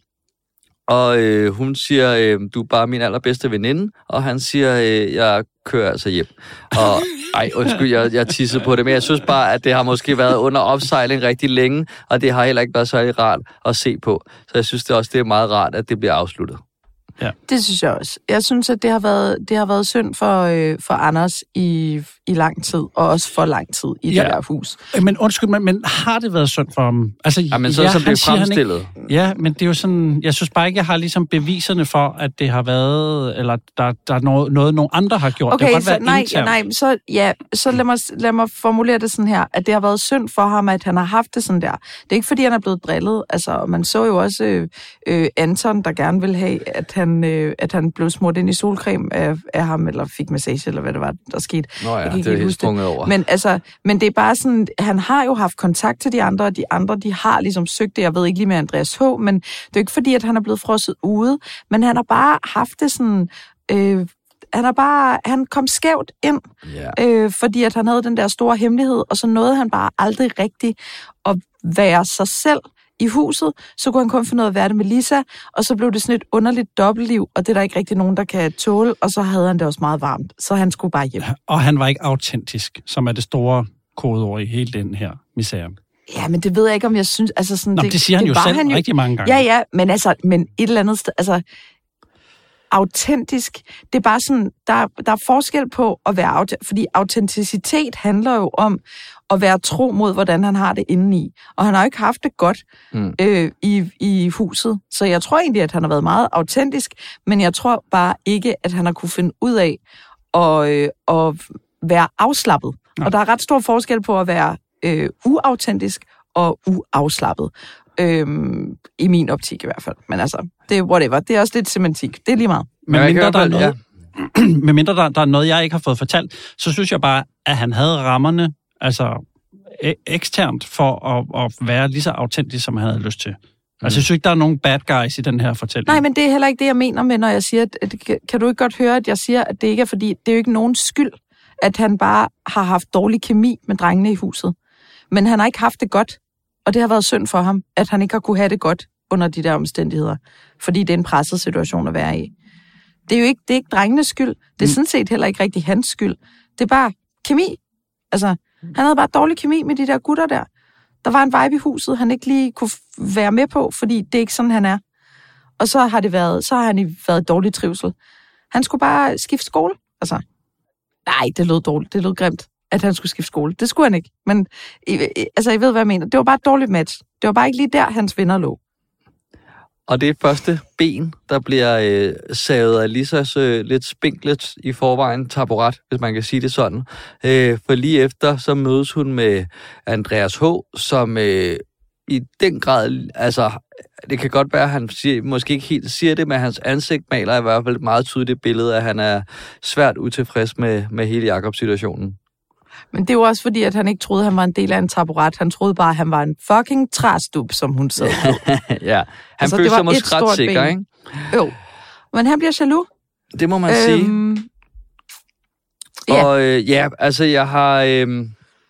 og øh, hun siger, øh, du er bare min allerbedste veninde, og han siger, øh, jeg kører altså hjem. Og ej, undskyld, jeg, jeg tissede på det, men jeg synes bare, at det har måske været under opsejling rigtig længe, og det har heller ikke været særlig rart at se på. Så jeg synes det også, det er meget rart, at det bliver afsluttet. Ja. Det synes jeg også. Jeg synes, at det har været, det har været synd for, øh, for Anders i, i lang tid, og også for lang tid i ja. det der hus. Men undskyld, men, men har det været synd for ham? Altså, ja, men så ja, som det er fremstillet. Ikke, ja, men det er jo sådan, jeg synes bare ikke, jeg har ligesom beviserne for, at det har været, eller der, der er noget, noget, nogle andre har gjort. Okay, det kan så, godt være nej, ja, nej, så, ja, så lad, mig, lad mig formulere det sådan her, at det har været synd for ham, at han har haft det sådan der. Det er ikke, fordi han er blevet drillet. Altså, man så jo også øh, øh, Anton, der gerne vil have, at han... Øh, at han blev smurt ind i solcreme af, af ham, eller fik massage, eller hvad det var, der skete. Nå ja, det er helt sprunget over. Men, altså, men det er bare sådan, han har jo haft kontakt til de andre, og de andre, de har ligesom søgt det. Jeg ved ikke lige med Andreas H., men det er jo ikke fordi, at han er blevet frosset ude, men han har bare haft det sådan... Øh, han er bare, han kom skævt ind, yeah. øh, fordi at han havde den der store hemmelighed, og så nåede han bare aldrig rigtigt at være sig selv i huset, så kunne han kun finde ud af at være det med Lisa, og så blev det sådan et underligt dobbeltliv, og det er der ikke rigtig nogen, der kan tåle, og så havde han det også meget varmt, så han skulle bare hjem. Og han var ikke autentisk, som er det store kodeord i hele den her misære. Ja, men det ved jeg ikke, om jeg synes... Altså sådan, Nå, det, det siger han det jo selv han jo, rigtig mange gange. Ja, ja, men altså, men et eller andet sted... Altså, autentisk, det er bare sådan, der, der er forskel på at være autentisk, fordi autenticitet handler jo om at være tro mod, hvordan han har det indeni. Og han har jo ikke haft det godt mm. øh, i, i huset, så jeg tror egentlig, at han har været meget autentisk, men jeg tror bare ikke, at han har kunne finde ud af at, øh, at være afslappet. Ja. Og der er ret stor forskel på at være øh, uautentisk og uafslappet. Øhm, I min optik i hvert fald. Men altså, det er whatever. Det er også lidt semantik. Det er lige meget. Men mindre der er noget, ja. men mindre der, der er noget, jeg ikke har fået fortalt, så synes jeg bare, at han havde rammerne, altså e- eksternt, for at, at være lige så autentisk, som han havde lyst til. Mm. Altså, jeg synes ikke, der er nogen bad guys i den her fortælling. Nej, men det er heller ikke det, jeg mener med, når jeg siger, at, kan du ikke godt høre, at jeg siger, at det ikke er fordi, det er jo ikke nogen skyld, at han bare har haft dårlig kemi med drengene i huset. Men han har ikke haft det godt. Og det har været synd for ham, at han ikke har kunne have det godt under de der omstændigheder. Fordi det er en presset situation at være i. Det er jo ikke, det er ikke drengenes skyld. Det er mm. sådan set heller ikke rigtig hans skyld. Det er bare kemi. Altså, han havde bare dårlig kemi med de der gutter der. Der var en vibe i huset, han ikke lige kunne være med på, fordi det er ikke sådan, han er. Og så har, det været, så har han været dårlig trivsel. Han skulle bare skifte skole. Altså, nej, det lød dårligt. Det lød grimt, at han skulle skifte skole. Det skulle han ikke. Men I, altså, I ved, hvad jeg mener. Det var bare et dårligt match. Det var bare ikke lige der, hans venner lå. Og det er første ben, der bliver øh, savet af Lisas øh, lidt spinklet i forvejen taburet, hvis man kan sige det sådan. Øh, for lige efter, så mødes hun med Andreas H., som øh, i den grad, altså, det kan godt være, at han siger, måske ikke helt siger det, men hans ansigt maler i hvert fald et meget tydeligt billede, at han er svært utilfreds med, med hele Jakob-situationen. Men det er jo også fordi, at han ikke troede, at han var en del af en taburet. Han troede bare, at han var en fucking træstup, som hun sad på. Ja, han altså, følte sig måske ret sikker, ikke? Jo, men han bliver jaloux. Det må man øhm, sige. Ja. Og øh, ja, altså jeg har... Øh,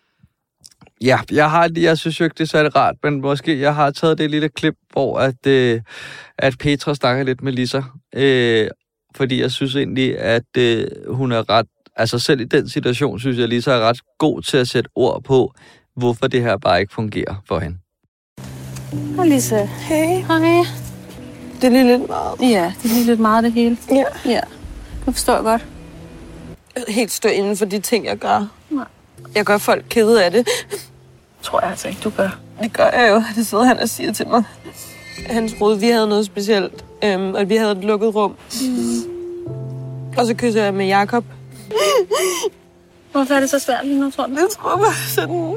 ja, jeg har jeg synes jo ikke, det er særlig rart, men måske jeg har taget det lille klip, hvor at, øh, at Petra snakker lidt med Lisa. Øh, fordi jeg synes egentlig, at øh, hun er ret... Altså selv i den situation, synes jeg, at Lisa er ret god til at sætte ord på, hvorfor det her bare ikke fungerer for hende. Hej Lisa. Hej. Hej. Det er lige lidt meget. Ja, det er lige lidt meget det hele. Ja. Ja, det forstår jeg godt. Jeg er helt stå inden for de ting, jeg gør. Nej. Jeg gør folk kede af det. Tror jeg altså ikke, du gør. Det gør jeg jo. Det sidder han og siger til mig. Han troede, vi havde noget specielt, øhm, og vi havde et lukket rum. Mm. Og så kysser jeg med Jakob. Hvorfor er det så svært lige nu, tror du? Jeg tror bare sådan...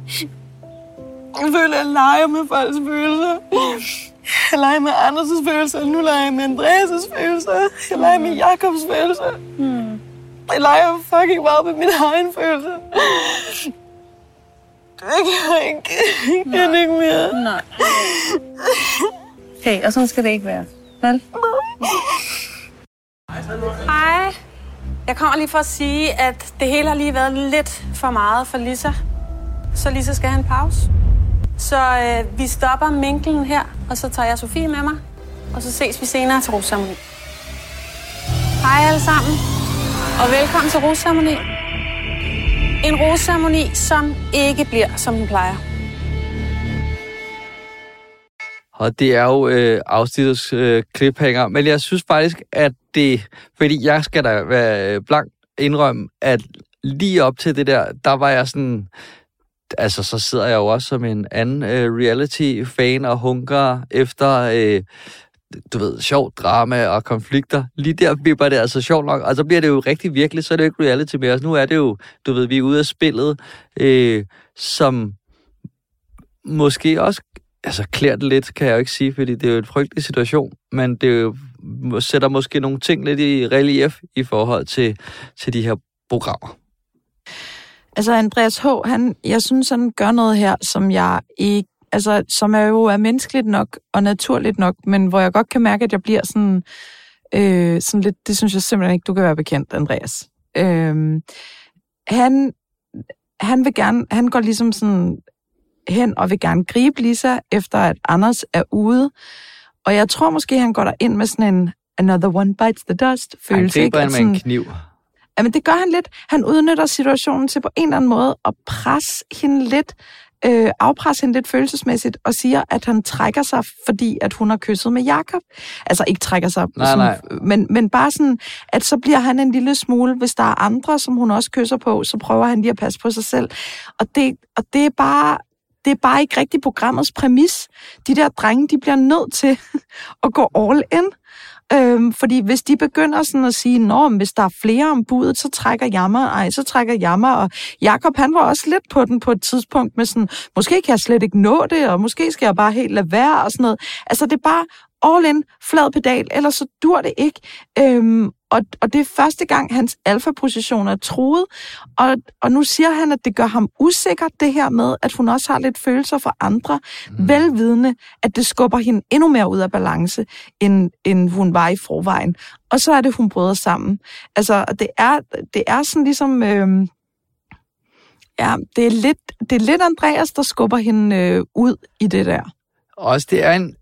Jeg føler, at jeg leger med folks følelser. Jeg leger med Anders' følelser, og nu leger jeg med Andreas' følelser. Jeg leger med Jakobs følelser. Hmm. Jeg leger fucking meget med min egen følelser. Jeg kan ikke, jeg kan ikke mere. Nej. Hey, og sådan skal det ikke være. Vel? Hej. Jeg kommer lige for at sige, at det hele har lige været lidt for meget for Lisa. Så Lisa skal have en pause. Så øh, vi stopper minklen her, og så tager jeg Sofie med mig. Og så ses vi senere til rosceremoni. Hej alle sammen, og velkommen til rosceremoni. En rosceremoni, som ikke bliver, som den plejer. Og det er jo øh, afsnittets øh, cliffhanger, men jeg synes faktisk, at det... Fordi jeg skal da være blank indrømme, at lige op til det der, der var jeg sådan... Altså, så sidder jeg jo også som en anden øh, reality-fan og hunker efter, øh, du ved, sjov drama og konflikter. Lige der bliver det altså sjovt nok, og så bliver det jo rigtig virkelig, så er det jo ikke reality mere. Altså, nu er det jo, du ved, vi er ude af spillet, øh, som måske også... Altså, klæder det lidt, kan jeg jo ikke sige, fordi det er jo en frygtelig situation, men det jo, sætter måske nogle ting lidt i relief i forhold til, til de her programmer. Altså, Andreas H., han, jeg synes, han gør noget her, som jeg ikke, altså, som er jo er menneskeligt nok og naturligt nok, men hvor jeg godt kan mærke, at jeg bliver sådan, øh, sådan lidt, det synes jeg simpelthen ikke, du kan være bekendt, Andreas. Øh, han, han vil gerne, han går ligesom sådan hen og vil gerne gribe Lisa, efter at Anders er ude. Og jeg tror måske, han går der ind med sådan en another one bites the dust følelse. Han griber hende med en kniv. Jamen, det gør han lidt. Han udnytter situationen til på en eller anden måde at presse hende lidt øh, afpresse hende lidt følelsesmæssigt og siger, at han trækker sig, fordi at hun har kysset med Jakob. Altså ikke trækker sig, nej, sådan, nej. Men, men bare sådan, at så bliver han en lille smule, hvis der er andre, som hun også kysser på, så prøver han lige at passe på sig selv. Og det, og det er bare... Det er bare ikke rigtig programmets præmis. De der drenge, de bliver nødt til at gå all in. Øhm, fordi hvis de begynder sådan at sige, nå, hvis der er flere om budet, så trækker jeg mig, ej, så trækker jeg mig. Og Jakob, han var også lidt på den på et tidspunkt med sådan, måske kan jeg slet ikke nå det, og måske skal jeg bare helt lade være og sådan noget. Altså, det er bare all in, flad pedal, ellers så dur det ikke. Øhm, og, og det er første gang, hans alfa-position er truet. Og, og nu siger han, at det gør ham usikker, det her med, at hun også har lidt følelser for andre, mm. velvidende, at det skubber hende endnu mere ud af balance, end, end hun var i forvejen. Og så er det, hun bryder sammen. Altså, det er, det er sådan ligesom... Øhm, ja, det er, lidt, det er lidt Andreas, der skubber hende øh, ud i det der. Også det er en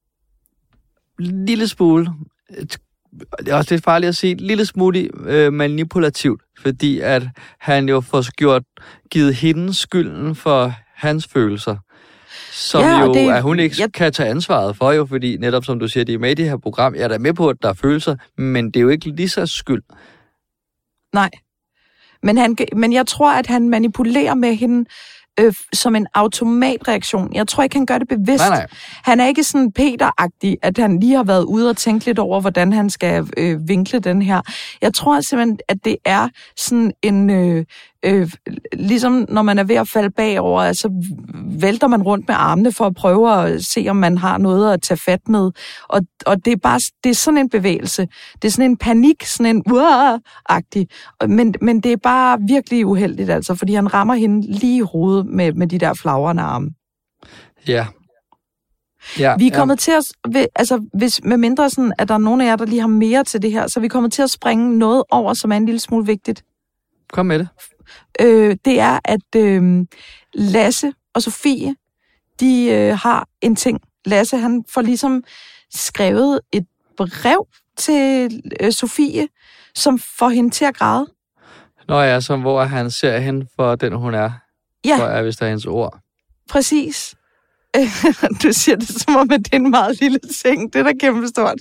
lille smule, det er også lidt farligt at sige, en lille smule øh, manipulativt, fordi at han jo får gjort, givet hende skylden for hans følelser, som ja, jo, det, at hun ikke jeg... kan tage ansvaret for, jo, fordi netop som du siger, de er med i det her program, jeg er da med på, at der er følelser, men det er jo ikke lige så skyld. Nej, men, han, men jeg tror, at han manipulerer med hende, Øh, som en automatreaktion. Jeg tror ikke, han gør det bevidst. Nej, nej. Han er ikke sådan Peter-agtig, at han lige har været ude og tænke lidt over, hvordan han skal øh, vinkle den her. Jeg tror simpelthen, at det er sådan en... Øh, øh, ligesom når man er ved at falde bagover, altså vælter man rundt med armene for at prøve at se, om man har noget at tage fat med. Og, og det er bare det er sådan en bevægelse. Det er sådan en panik, sådan en uah-agtig. Men, men det er bare virkelig uheldigt, altså, fordi han rammer hende lige i hovedet med, med de der flagrende arme. Ja. Ja, vi er kommet ja. til at, altså hvis med mindre sådan, at der er nogen af jer, der lige har mere til det her, så vi kommer til at springe noget over, som er en lille smule vigtigt. Kom med det. Øh, det er, at øh, Lasse og Sofie, de øh, har en ting. Lasse, han får ligesom skrevet et brev til øh, Sofie, som får hende til at græde. Nå ja, som hvor han ser hende for den, hun er. Ja. For er, hvis der er hendes ord. Præcis. Du siger det som om, at det er en meget lille ting. Det er da kæmpestort.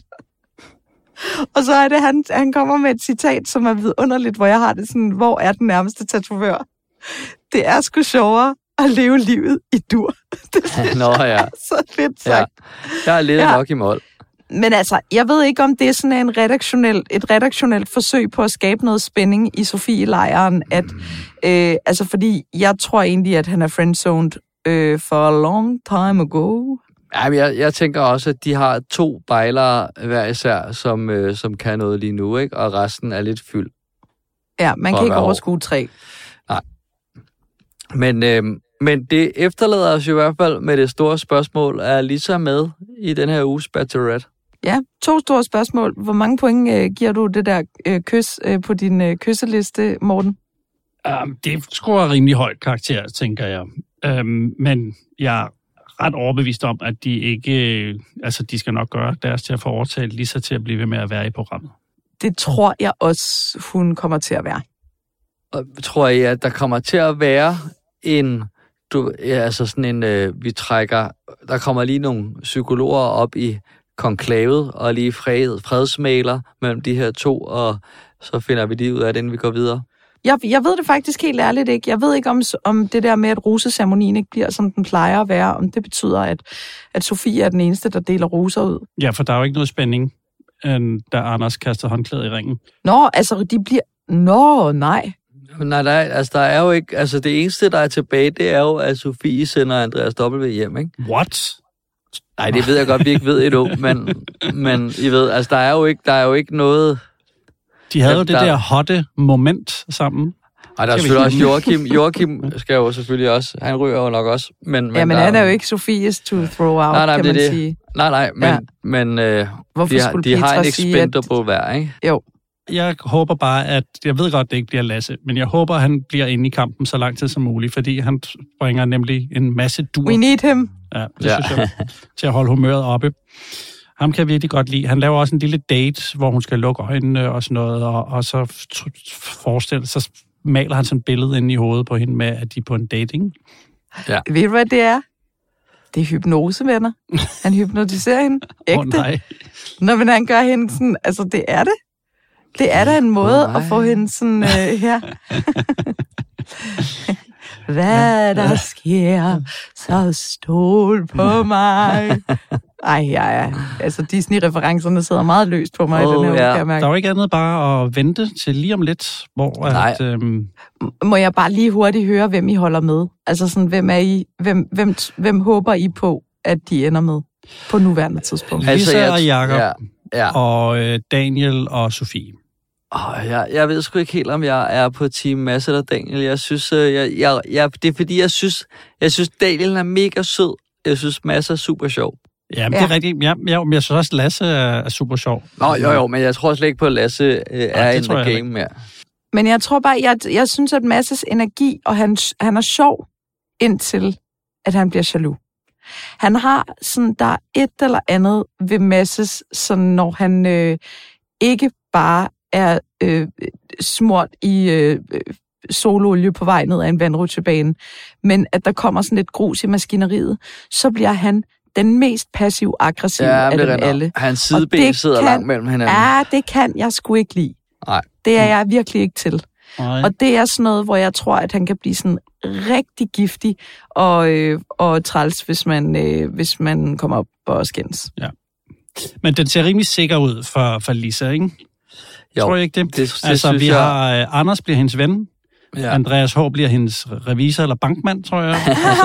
Og så er det, han, han kommer med et citat, som er vidunderligt, hvor jeg har det sådan, hvor er den nærmeste tatovør? Det er sgu sjovere at leve livet i dur. Det Nå ja. Så fedt sagt. Ja. Jeg har levet ja. nok i mål. Men altså, jeg ved ikke, om det er sådan en redaktionel, et redaktionelt forsøg på at skabe noget spænding i Sofie-lejren, at, øh, altså fordi jeg tror egentlig, at han er friendzoned øh, for a long time ago. Ja, jeg, jeg tænker også, at de har to bejlere hver især, som, øh, som kan noget lige nu, ikke? Og resten er lidt fyldt. Ja, man kan ikke overskue tre. Nej. Men, øh, men det efterlader os i hvert fald med det store spørgsmål, er Lisa med i den her uges Bachelorette? Ja, to store spørgsmål. Hvor mange point øh, giver du det der øh, kys øh, på din øh, kysseliste, Morten? Um, det scorer rimelig højt karakter, tænker jeg. Um, men jeg er ret overbevist om, at de ikke, altså de skal nok gøre deres til at få overtalt Lisa til at blive ved med at være i programmet. Det tror jeg også, hun kommer til at være. Og tror jeg, at der kommer til at være en, du, ja, altså sådan en, øh, vi trækker, der kommer lige nogle psykologer op i konklavet, og lige fred, fredsmæler mellem de her to, og så finder vi lige ud af det, inden vi går videre. Jeg, jeg ved det faktisk helt ærligt ikke. Jeg ved ikke, om, om det der med, at roseceremonien ikke bliver, som den plejer at være, om det betyder, at, at Sofie er den eneste, der deler roser ud. Ja, for der er jo ikke noget spænding, da Anders kaster håndklædet i ringen. Nå, altså, de bliver... Nå, nej. Nej, der er, altså, der er jo ikke... Altså, det eneste, der er tilbage, det er jo, at Sofie sender Andreas W. hjem, ikke? What? Nej, det ved jeg godt, vi ikke ved endnu, men, men I ved, altså, der er jo ikke, der er jo ikke noget... De havde jo det der, der hotte moment sammen. Ej, der er selvfølgelig også Joachim. Joachim skal jo selvfølgelig også. Han ryger jo nok også. Men, men ja, men der, han er jo ikke Sofies to throw out, nej, nej, kan det man det. sige. Nej, nej, men, ja. men øh, de, har, de har en expendable hver, ikke? Jo. Jeg håber bare, at... Jeg ved godt, det ikke bliver Lasse, men jeg håber, at han bliver inde i kampen så lang tid som muligt, fordi han bringer nemlig en masse dur. We need him. Ja, det ja. synes jeg, til at holde humøret oppe. Ham kan jeg virkelig godt lide. Han laver også en lille date, hvor hun skal lukke øjnene og sådan noget, og, og så forestille, så maler han sådan et billede inde i hovedet på hende med, at de er på en dating. Ja. Ved du, hvad det er? Det er hypnose, venner. Han hypnotiserer hende. Ægte. Åh, nej. Når man han gør hende sådan, altså det er det. Det er da en måde oh, at få hende sådan øh, her. Hvad der sker, så stol på mig. Ej, ja, ja. Altså Disney-referencerne sidder meget løst på mig Oh, i den her uge, ja. kan jeg mærke. Der er jo ikke andet bare at vente til lige om lidt, hvor at, øhm, Må jeg bare lige hurtigt høre, hvem I holder med? Altså sådan, hvem er I, hvem, hvem, hvem håber I på, at de ender med på nuværende tidspunkt? Lisa Altså, jeg- og Jakob Ja, ja. og øh, Daniel og Sofie. Oh, jeg, jeg ved sgu ikke helt, om jeg er på team Mads eller Daniel. Jeg synes, øh, jeg, jeg, jeg, det er fordi, jeg synes, jeg synes Daniel er mega sød. Jeg synes, Mads er super sjov. Ja, men Ja. det er rigtigt. Ja, jeg, jeg synes også, Lasse er, er super sjov. Nå, jo, jo, men jeg tror slet ikke på, at Lasse øh, er det in tror the jeg game mere. Men jeg tror bare, jeg, jeg synes, at Masses energi, og han, han er sjov, indtil at han bliver jaloux. Han har sådan, der er et eller andet ved Masses, sådan når han øh, ikke bare er øh, smurt i øh, sololie på vej ned ad en vandrutsjebane, men at der kommer sådan lidt grus i maskineriet, så bliver han den mest passiv-aggressive Ja, af det dem er alle. Hans Og sideben det sidder kan- langt mellem hinanden. Ja, det kan jeg sgu ikke lide. Nej. Det er jeg virkelig ikke til. Nej. Og det er sådan noget, hvor jeg tror, at han kan blive sådan rigtig giftig og, øh, og træls, hvis man, øh, hvis man kommer op og skændes. Men den ser rimelig sikker ud for, for Lisa, ikke? Jo, Tror jeg ikke det? det, det altså, synes vi jeg... har øh, Anders bliver hendes ven. Ja. Andreas H. bliver hendes revisor eller bankmand, tror jeg.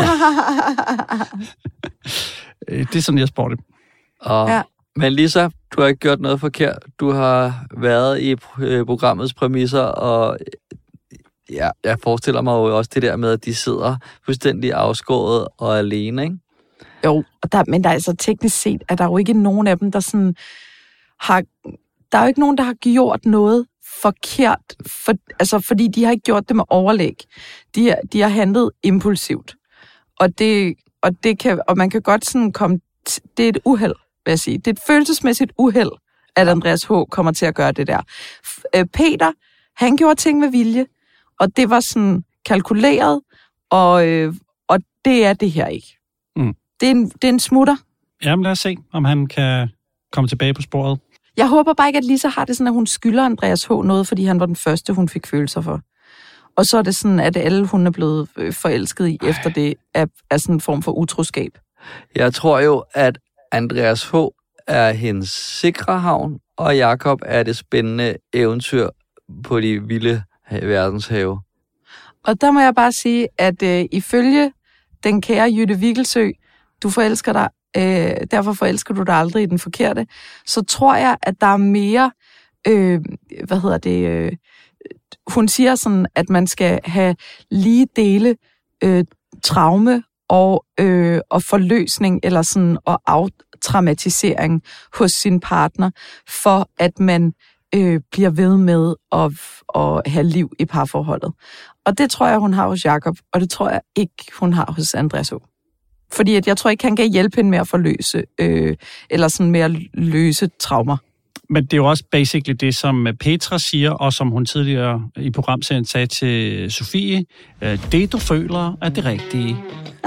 Øh, det er sådan, jeg spår det. Og, Ja. Men Lisa, du har ikke gjort noget forkert. Du har været i øh, programmets præmisser, og øh, ja, jeg forestiller mig jo også det der med, at de sidder fuldstændig afskåret og alene, ikke? Jo, og der, men der er altså teknisk set, at der er jo ikke nogen af dem, der sådan har... Der er jo ikke nogen, der har gjort noget forkert, for, altså fordi de har ikke gjort det med overlæg. De, er- de har handlet impulsivt. Og det, og det kan, og man kan godt sådan komme... T- det er et uheld, vil jeg sige. Det er et følelsesmæssigt uheld, at Andreas H. kommer til at gøre det der. F- øh, Peter, han gjorde ting med vilje, og det var sådan kalkuleret, og, øh, og det er det her ikke. Mm. Det er en, det er en smutter. Jamen lad os se, om han kan komme tilbage på sporet. Jeg håber bare ikke, at Lisa har det sådan, at hun skylder Andreas H. noget, fordi han var den første, hun fik følelser for. Og så er det sådan, at alle, hun er blevet øh, forelsket i, efter det, er, er sådan en form for utroskab. Jeg tror jo, at Andreas H. er hendes sikre havn, og Jakob er det spændende eventyr på de vilde verdenshave. Og der må jeg bare sige, at øh, ifølge den kære Jytte Vigelsø, du forelsker dig, øh, derfor forelsker du dig aldrig i den forkerte, så tror jeg, at der er mere, øh, hvad hedder det, øh, hun siger sådan, at man skal have lige dele øh, traume og, øh, og forløsning, eller sådan, og aftraumatisering hos sin partner, for at man øh, bliver ved med at, at have liv i parforholdet. Og det tror jeg, hun har hos Jakob, og det tror jeg ikke, hun har hos Andreas O. Fordi at jeg tror ikke, han kan hjælpe hende med at forløse, øh, eller sådan med at løse traumer. Men det er jo også basically det, som Petra siger, og som hun tidligere i programserien sagde til Sofie. Øh, det, du føler, er det rigtige.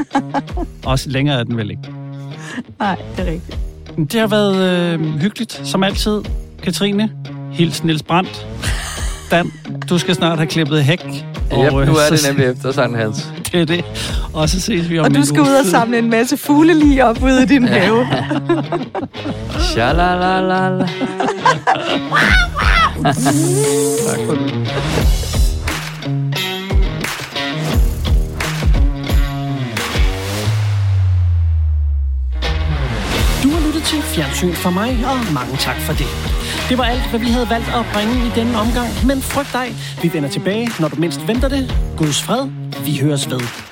Også længere er den vel ikke. Nej, det er rigtigt. Det har været øh, hyggeligt, som altid. Katrine, hils Niels Brandt. Dan, du skal snart have klippet hæk. Og, yep, nu er så- det nemlig efter Sankt Hans. Det er det. Og så ses vi om Og du en skal uges ud og tid. samle en masse fugle lige op ude i din have. Shalalalala. Tak for det. Du har lyttet til Fjernsyn for mig, og mange tak for det. Det var alt, hvad vi havde valgt at bringe i denne omgang, men frygt dig, vi vender tilbage, når du mindst venter det. Guds fred, vi høres ved.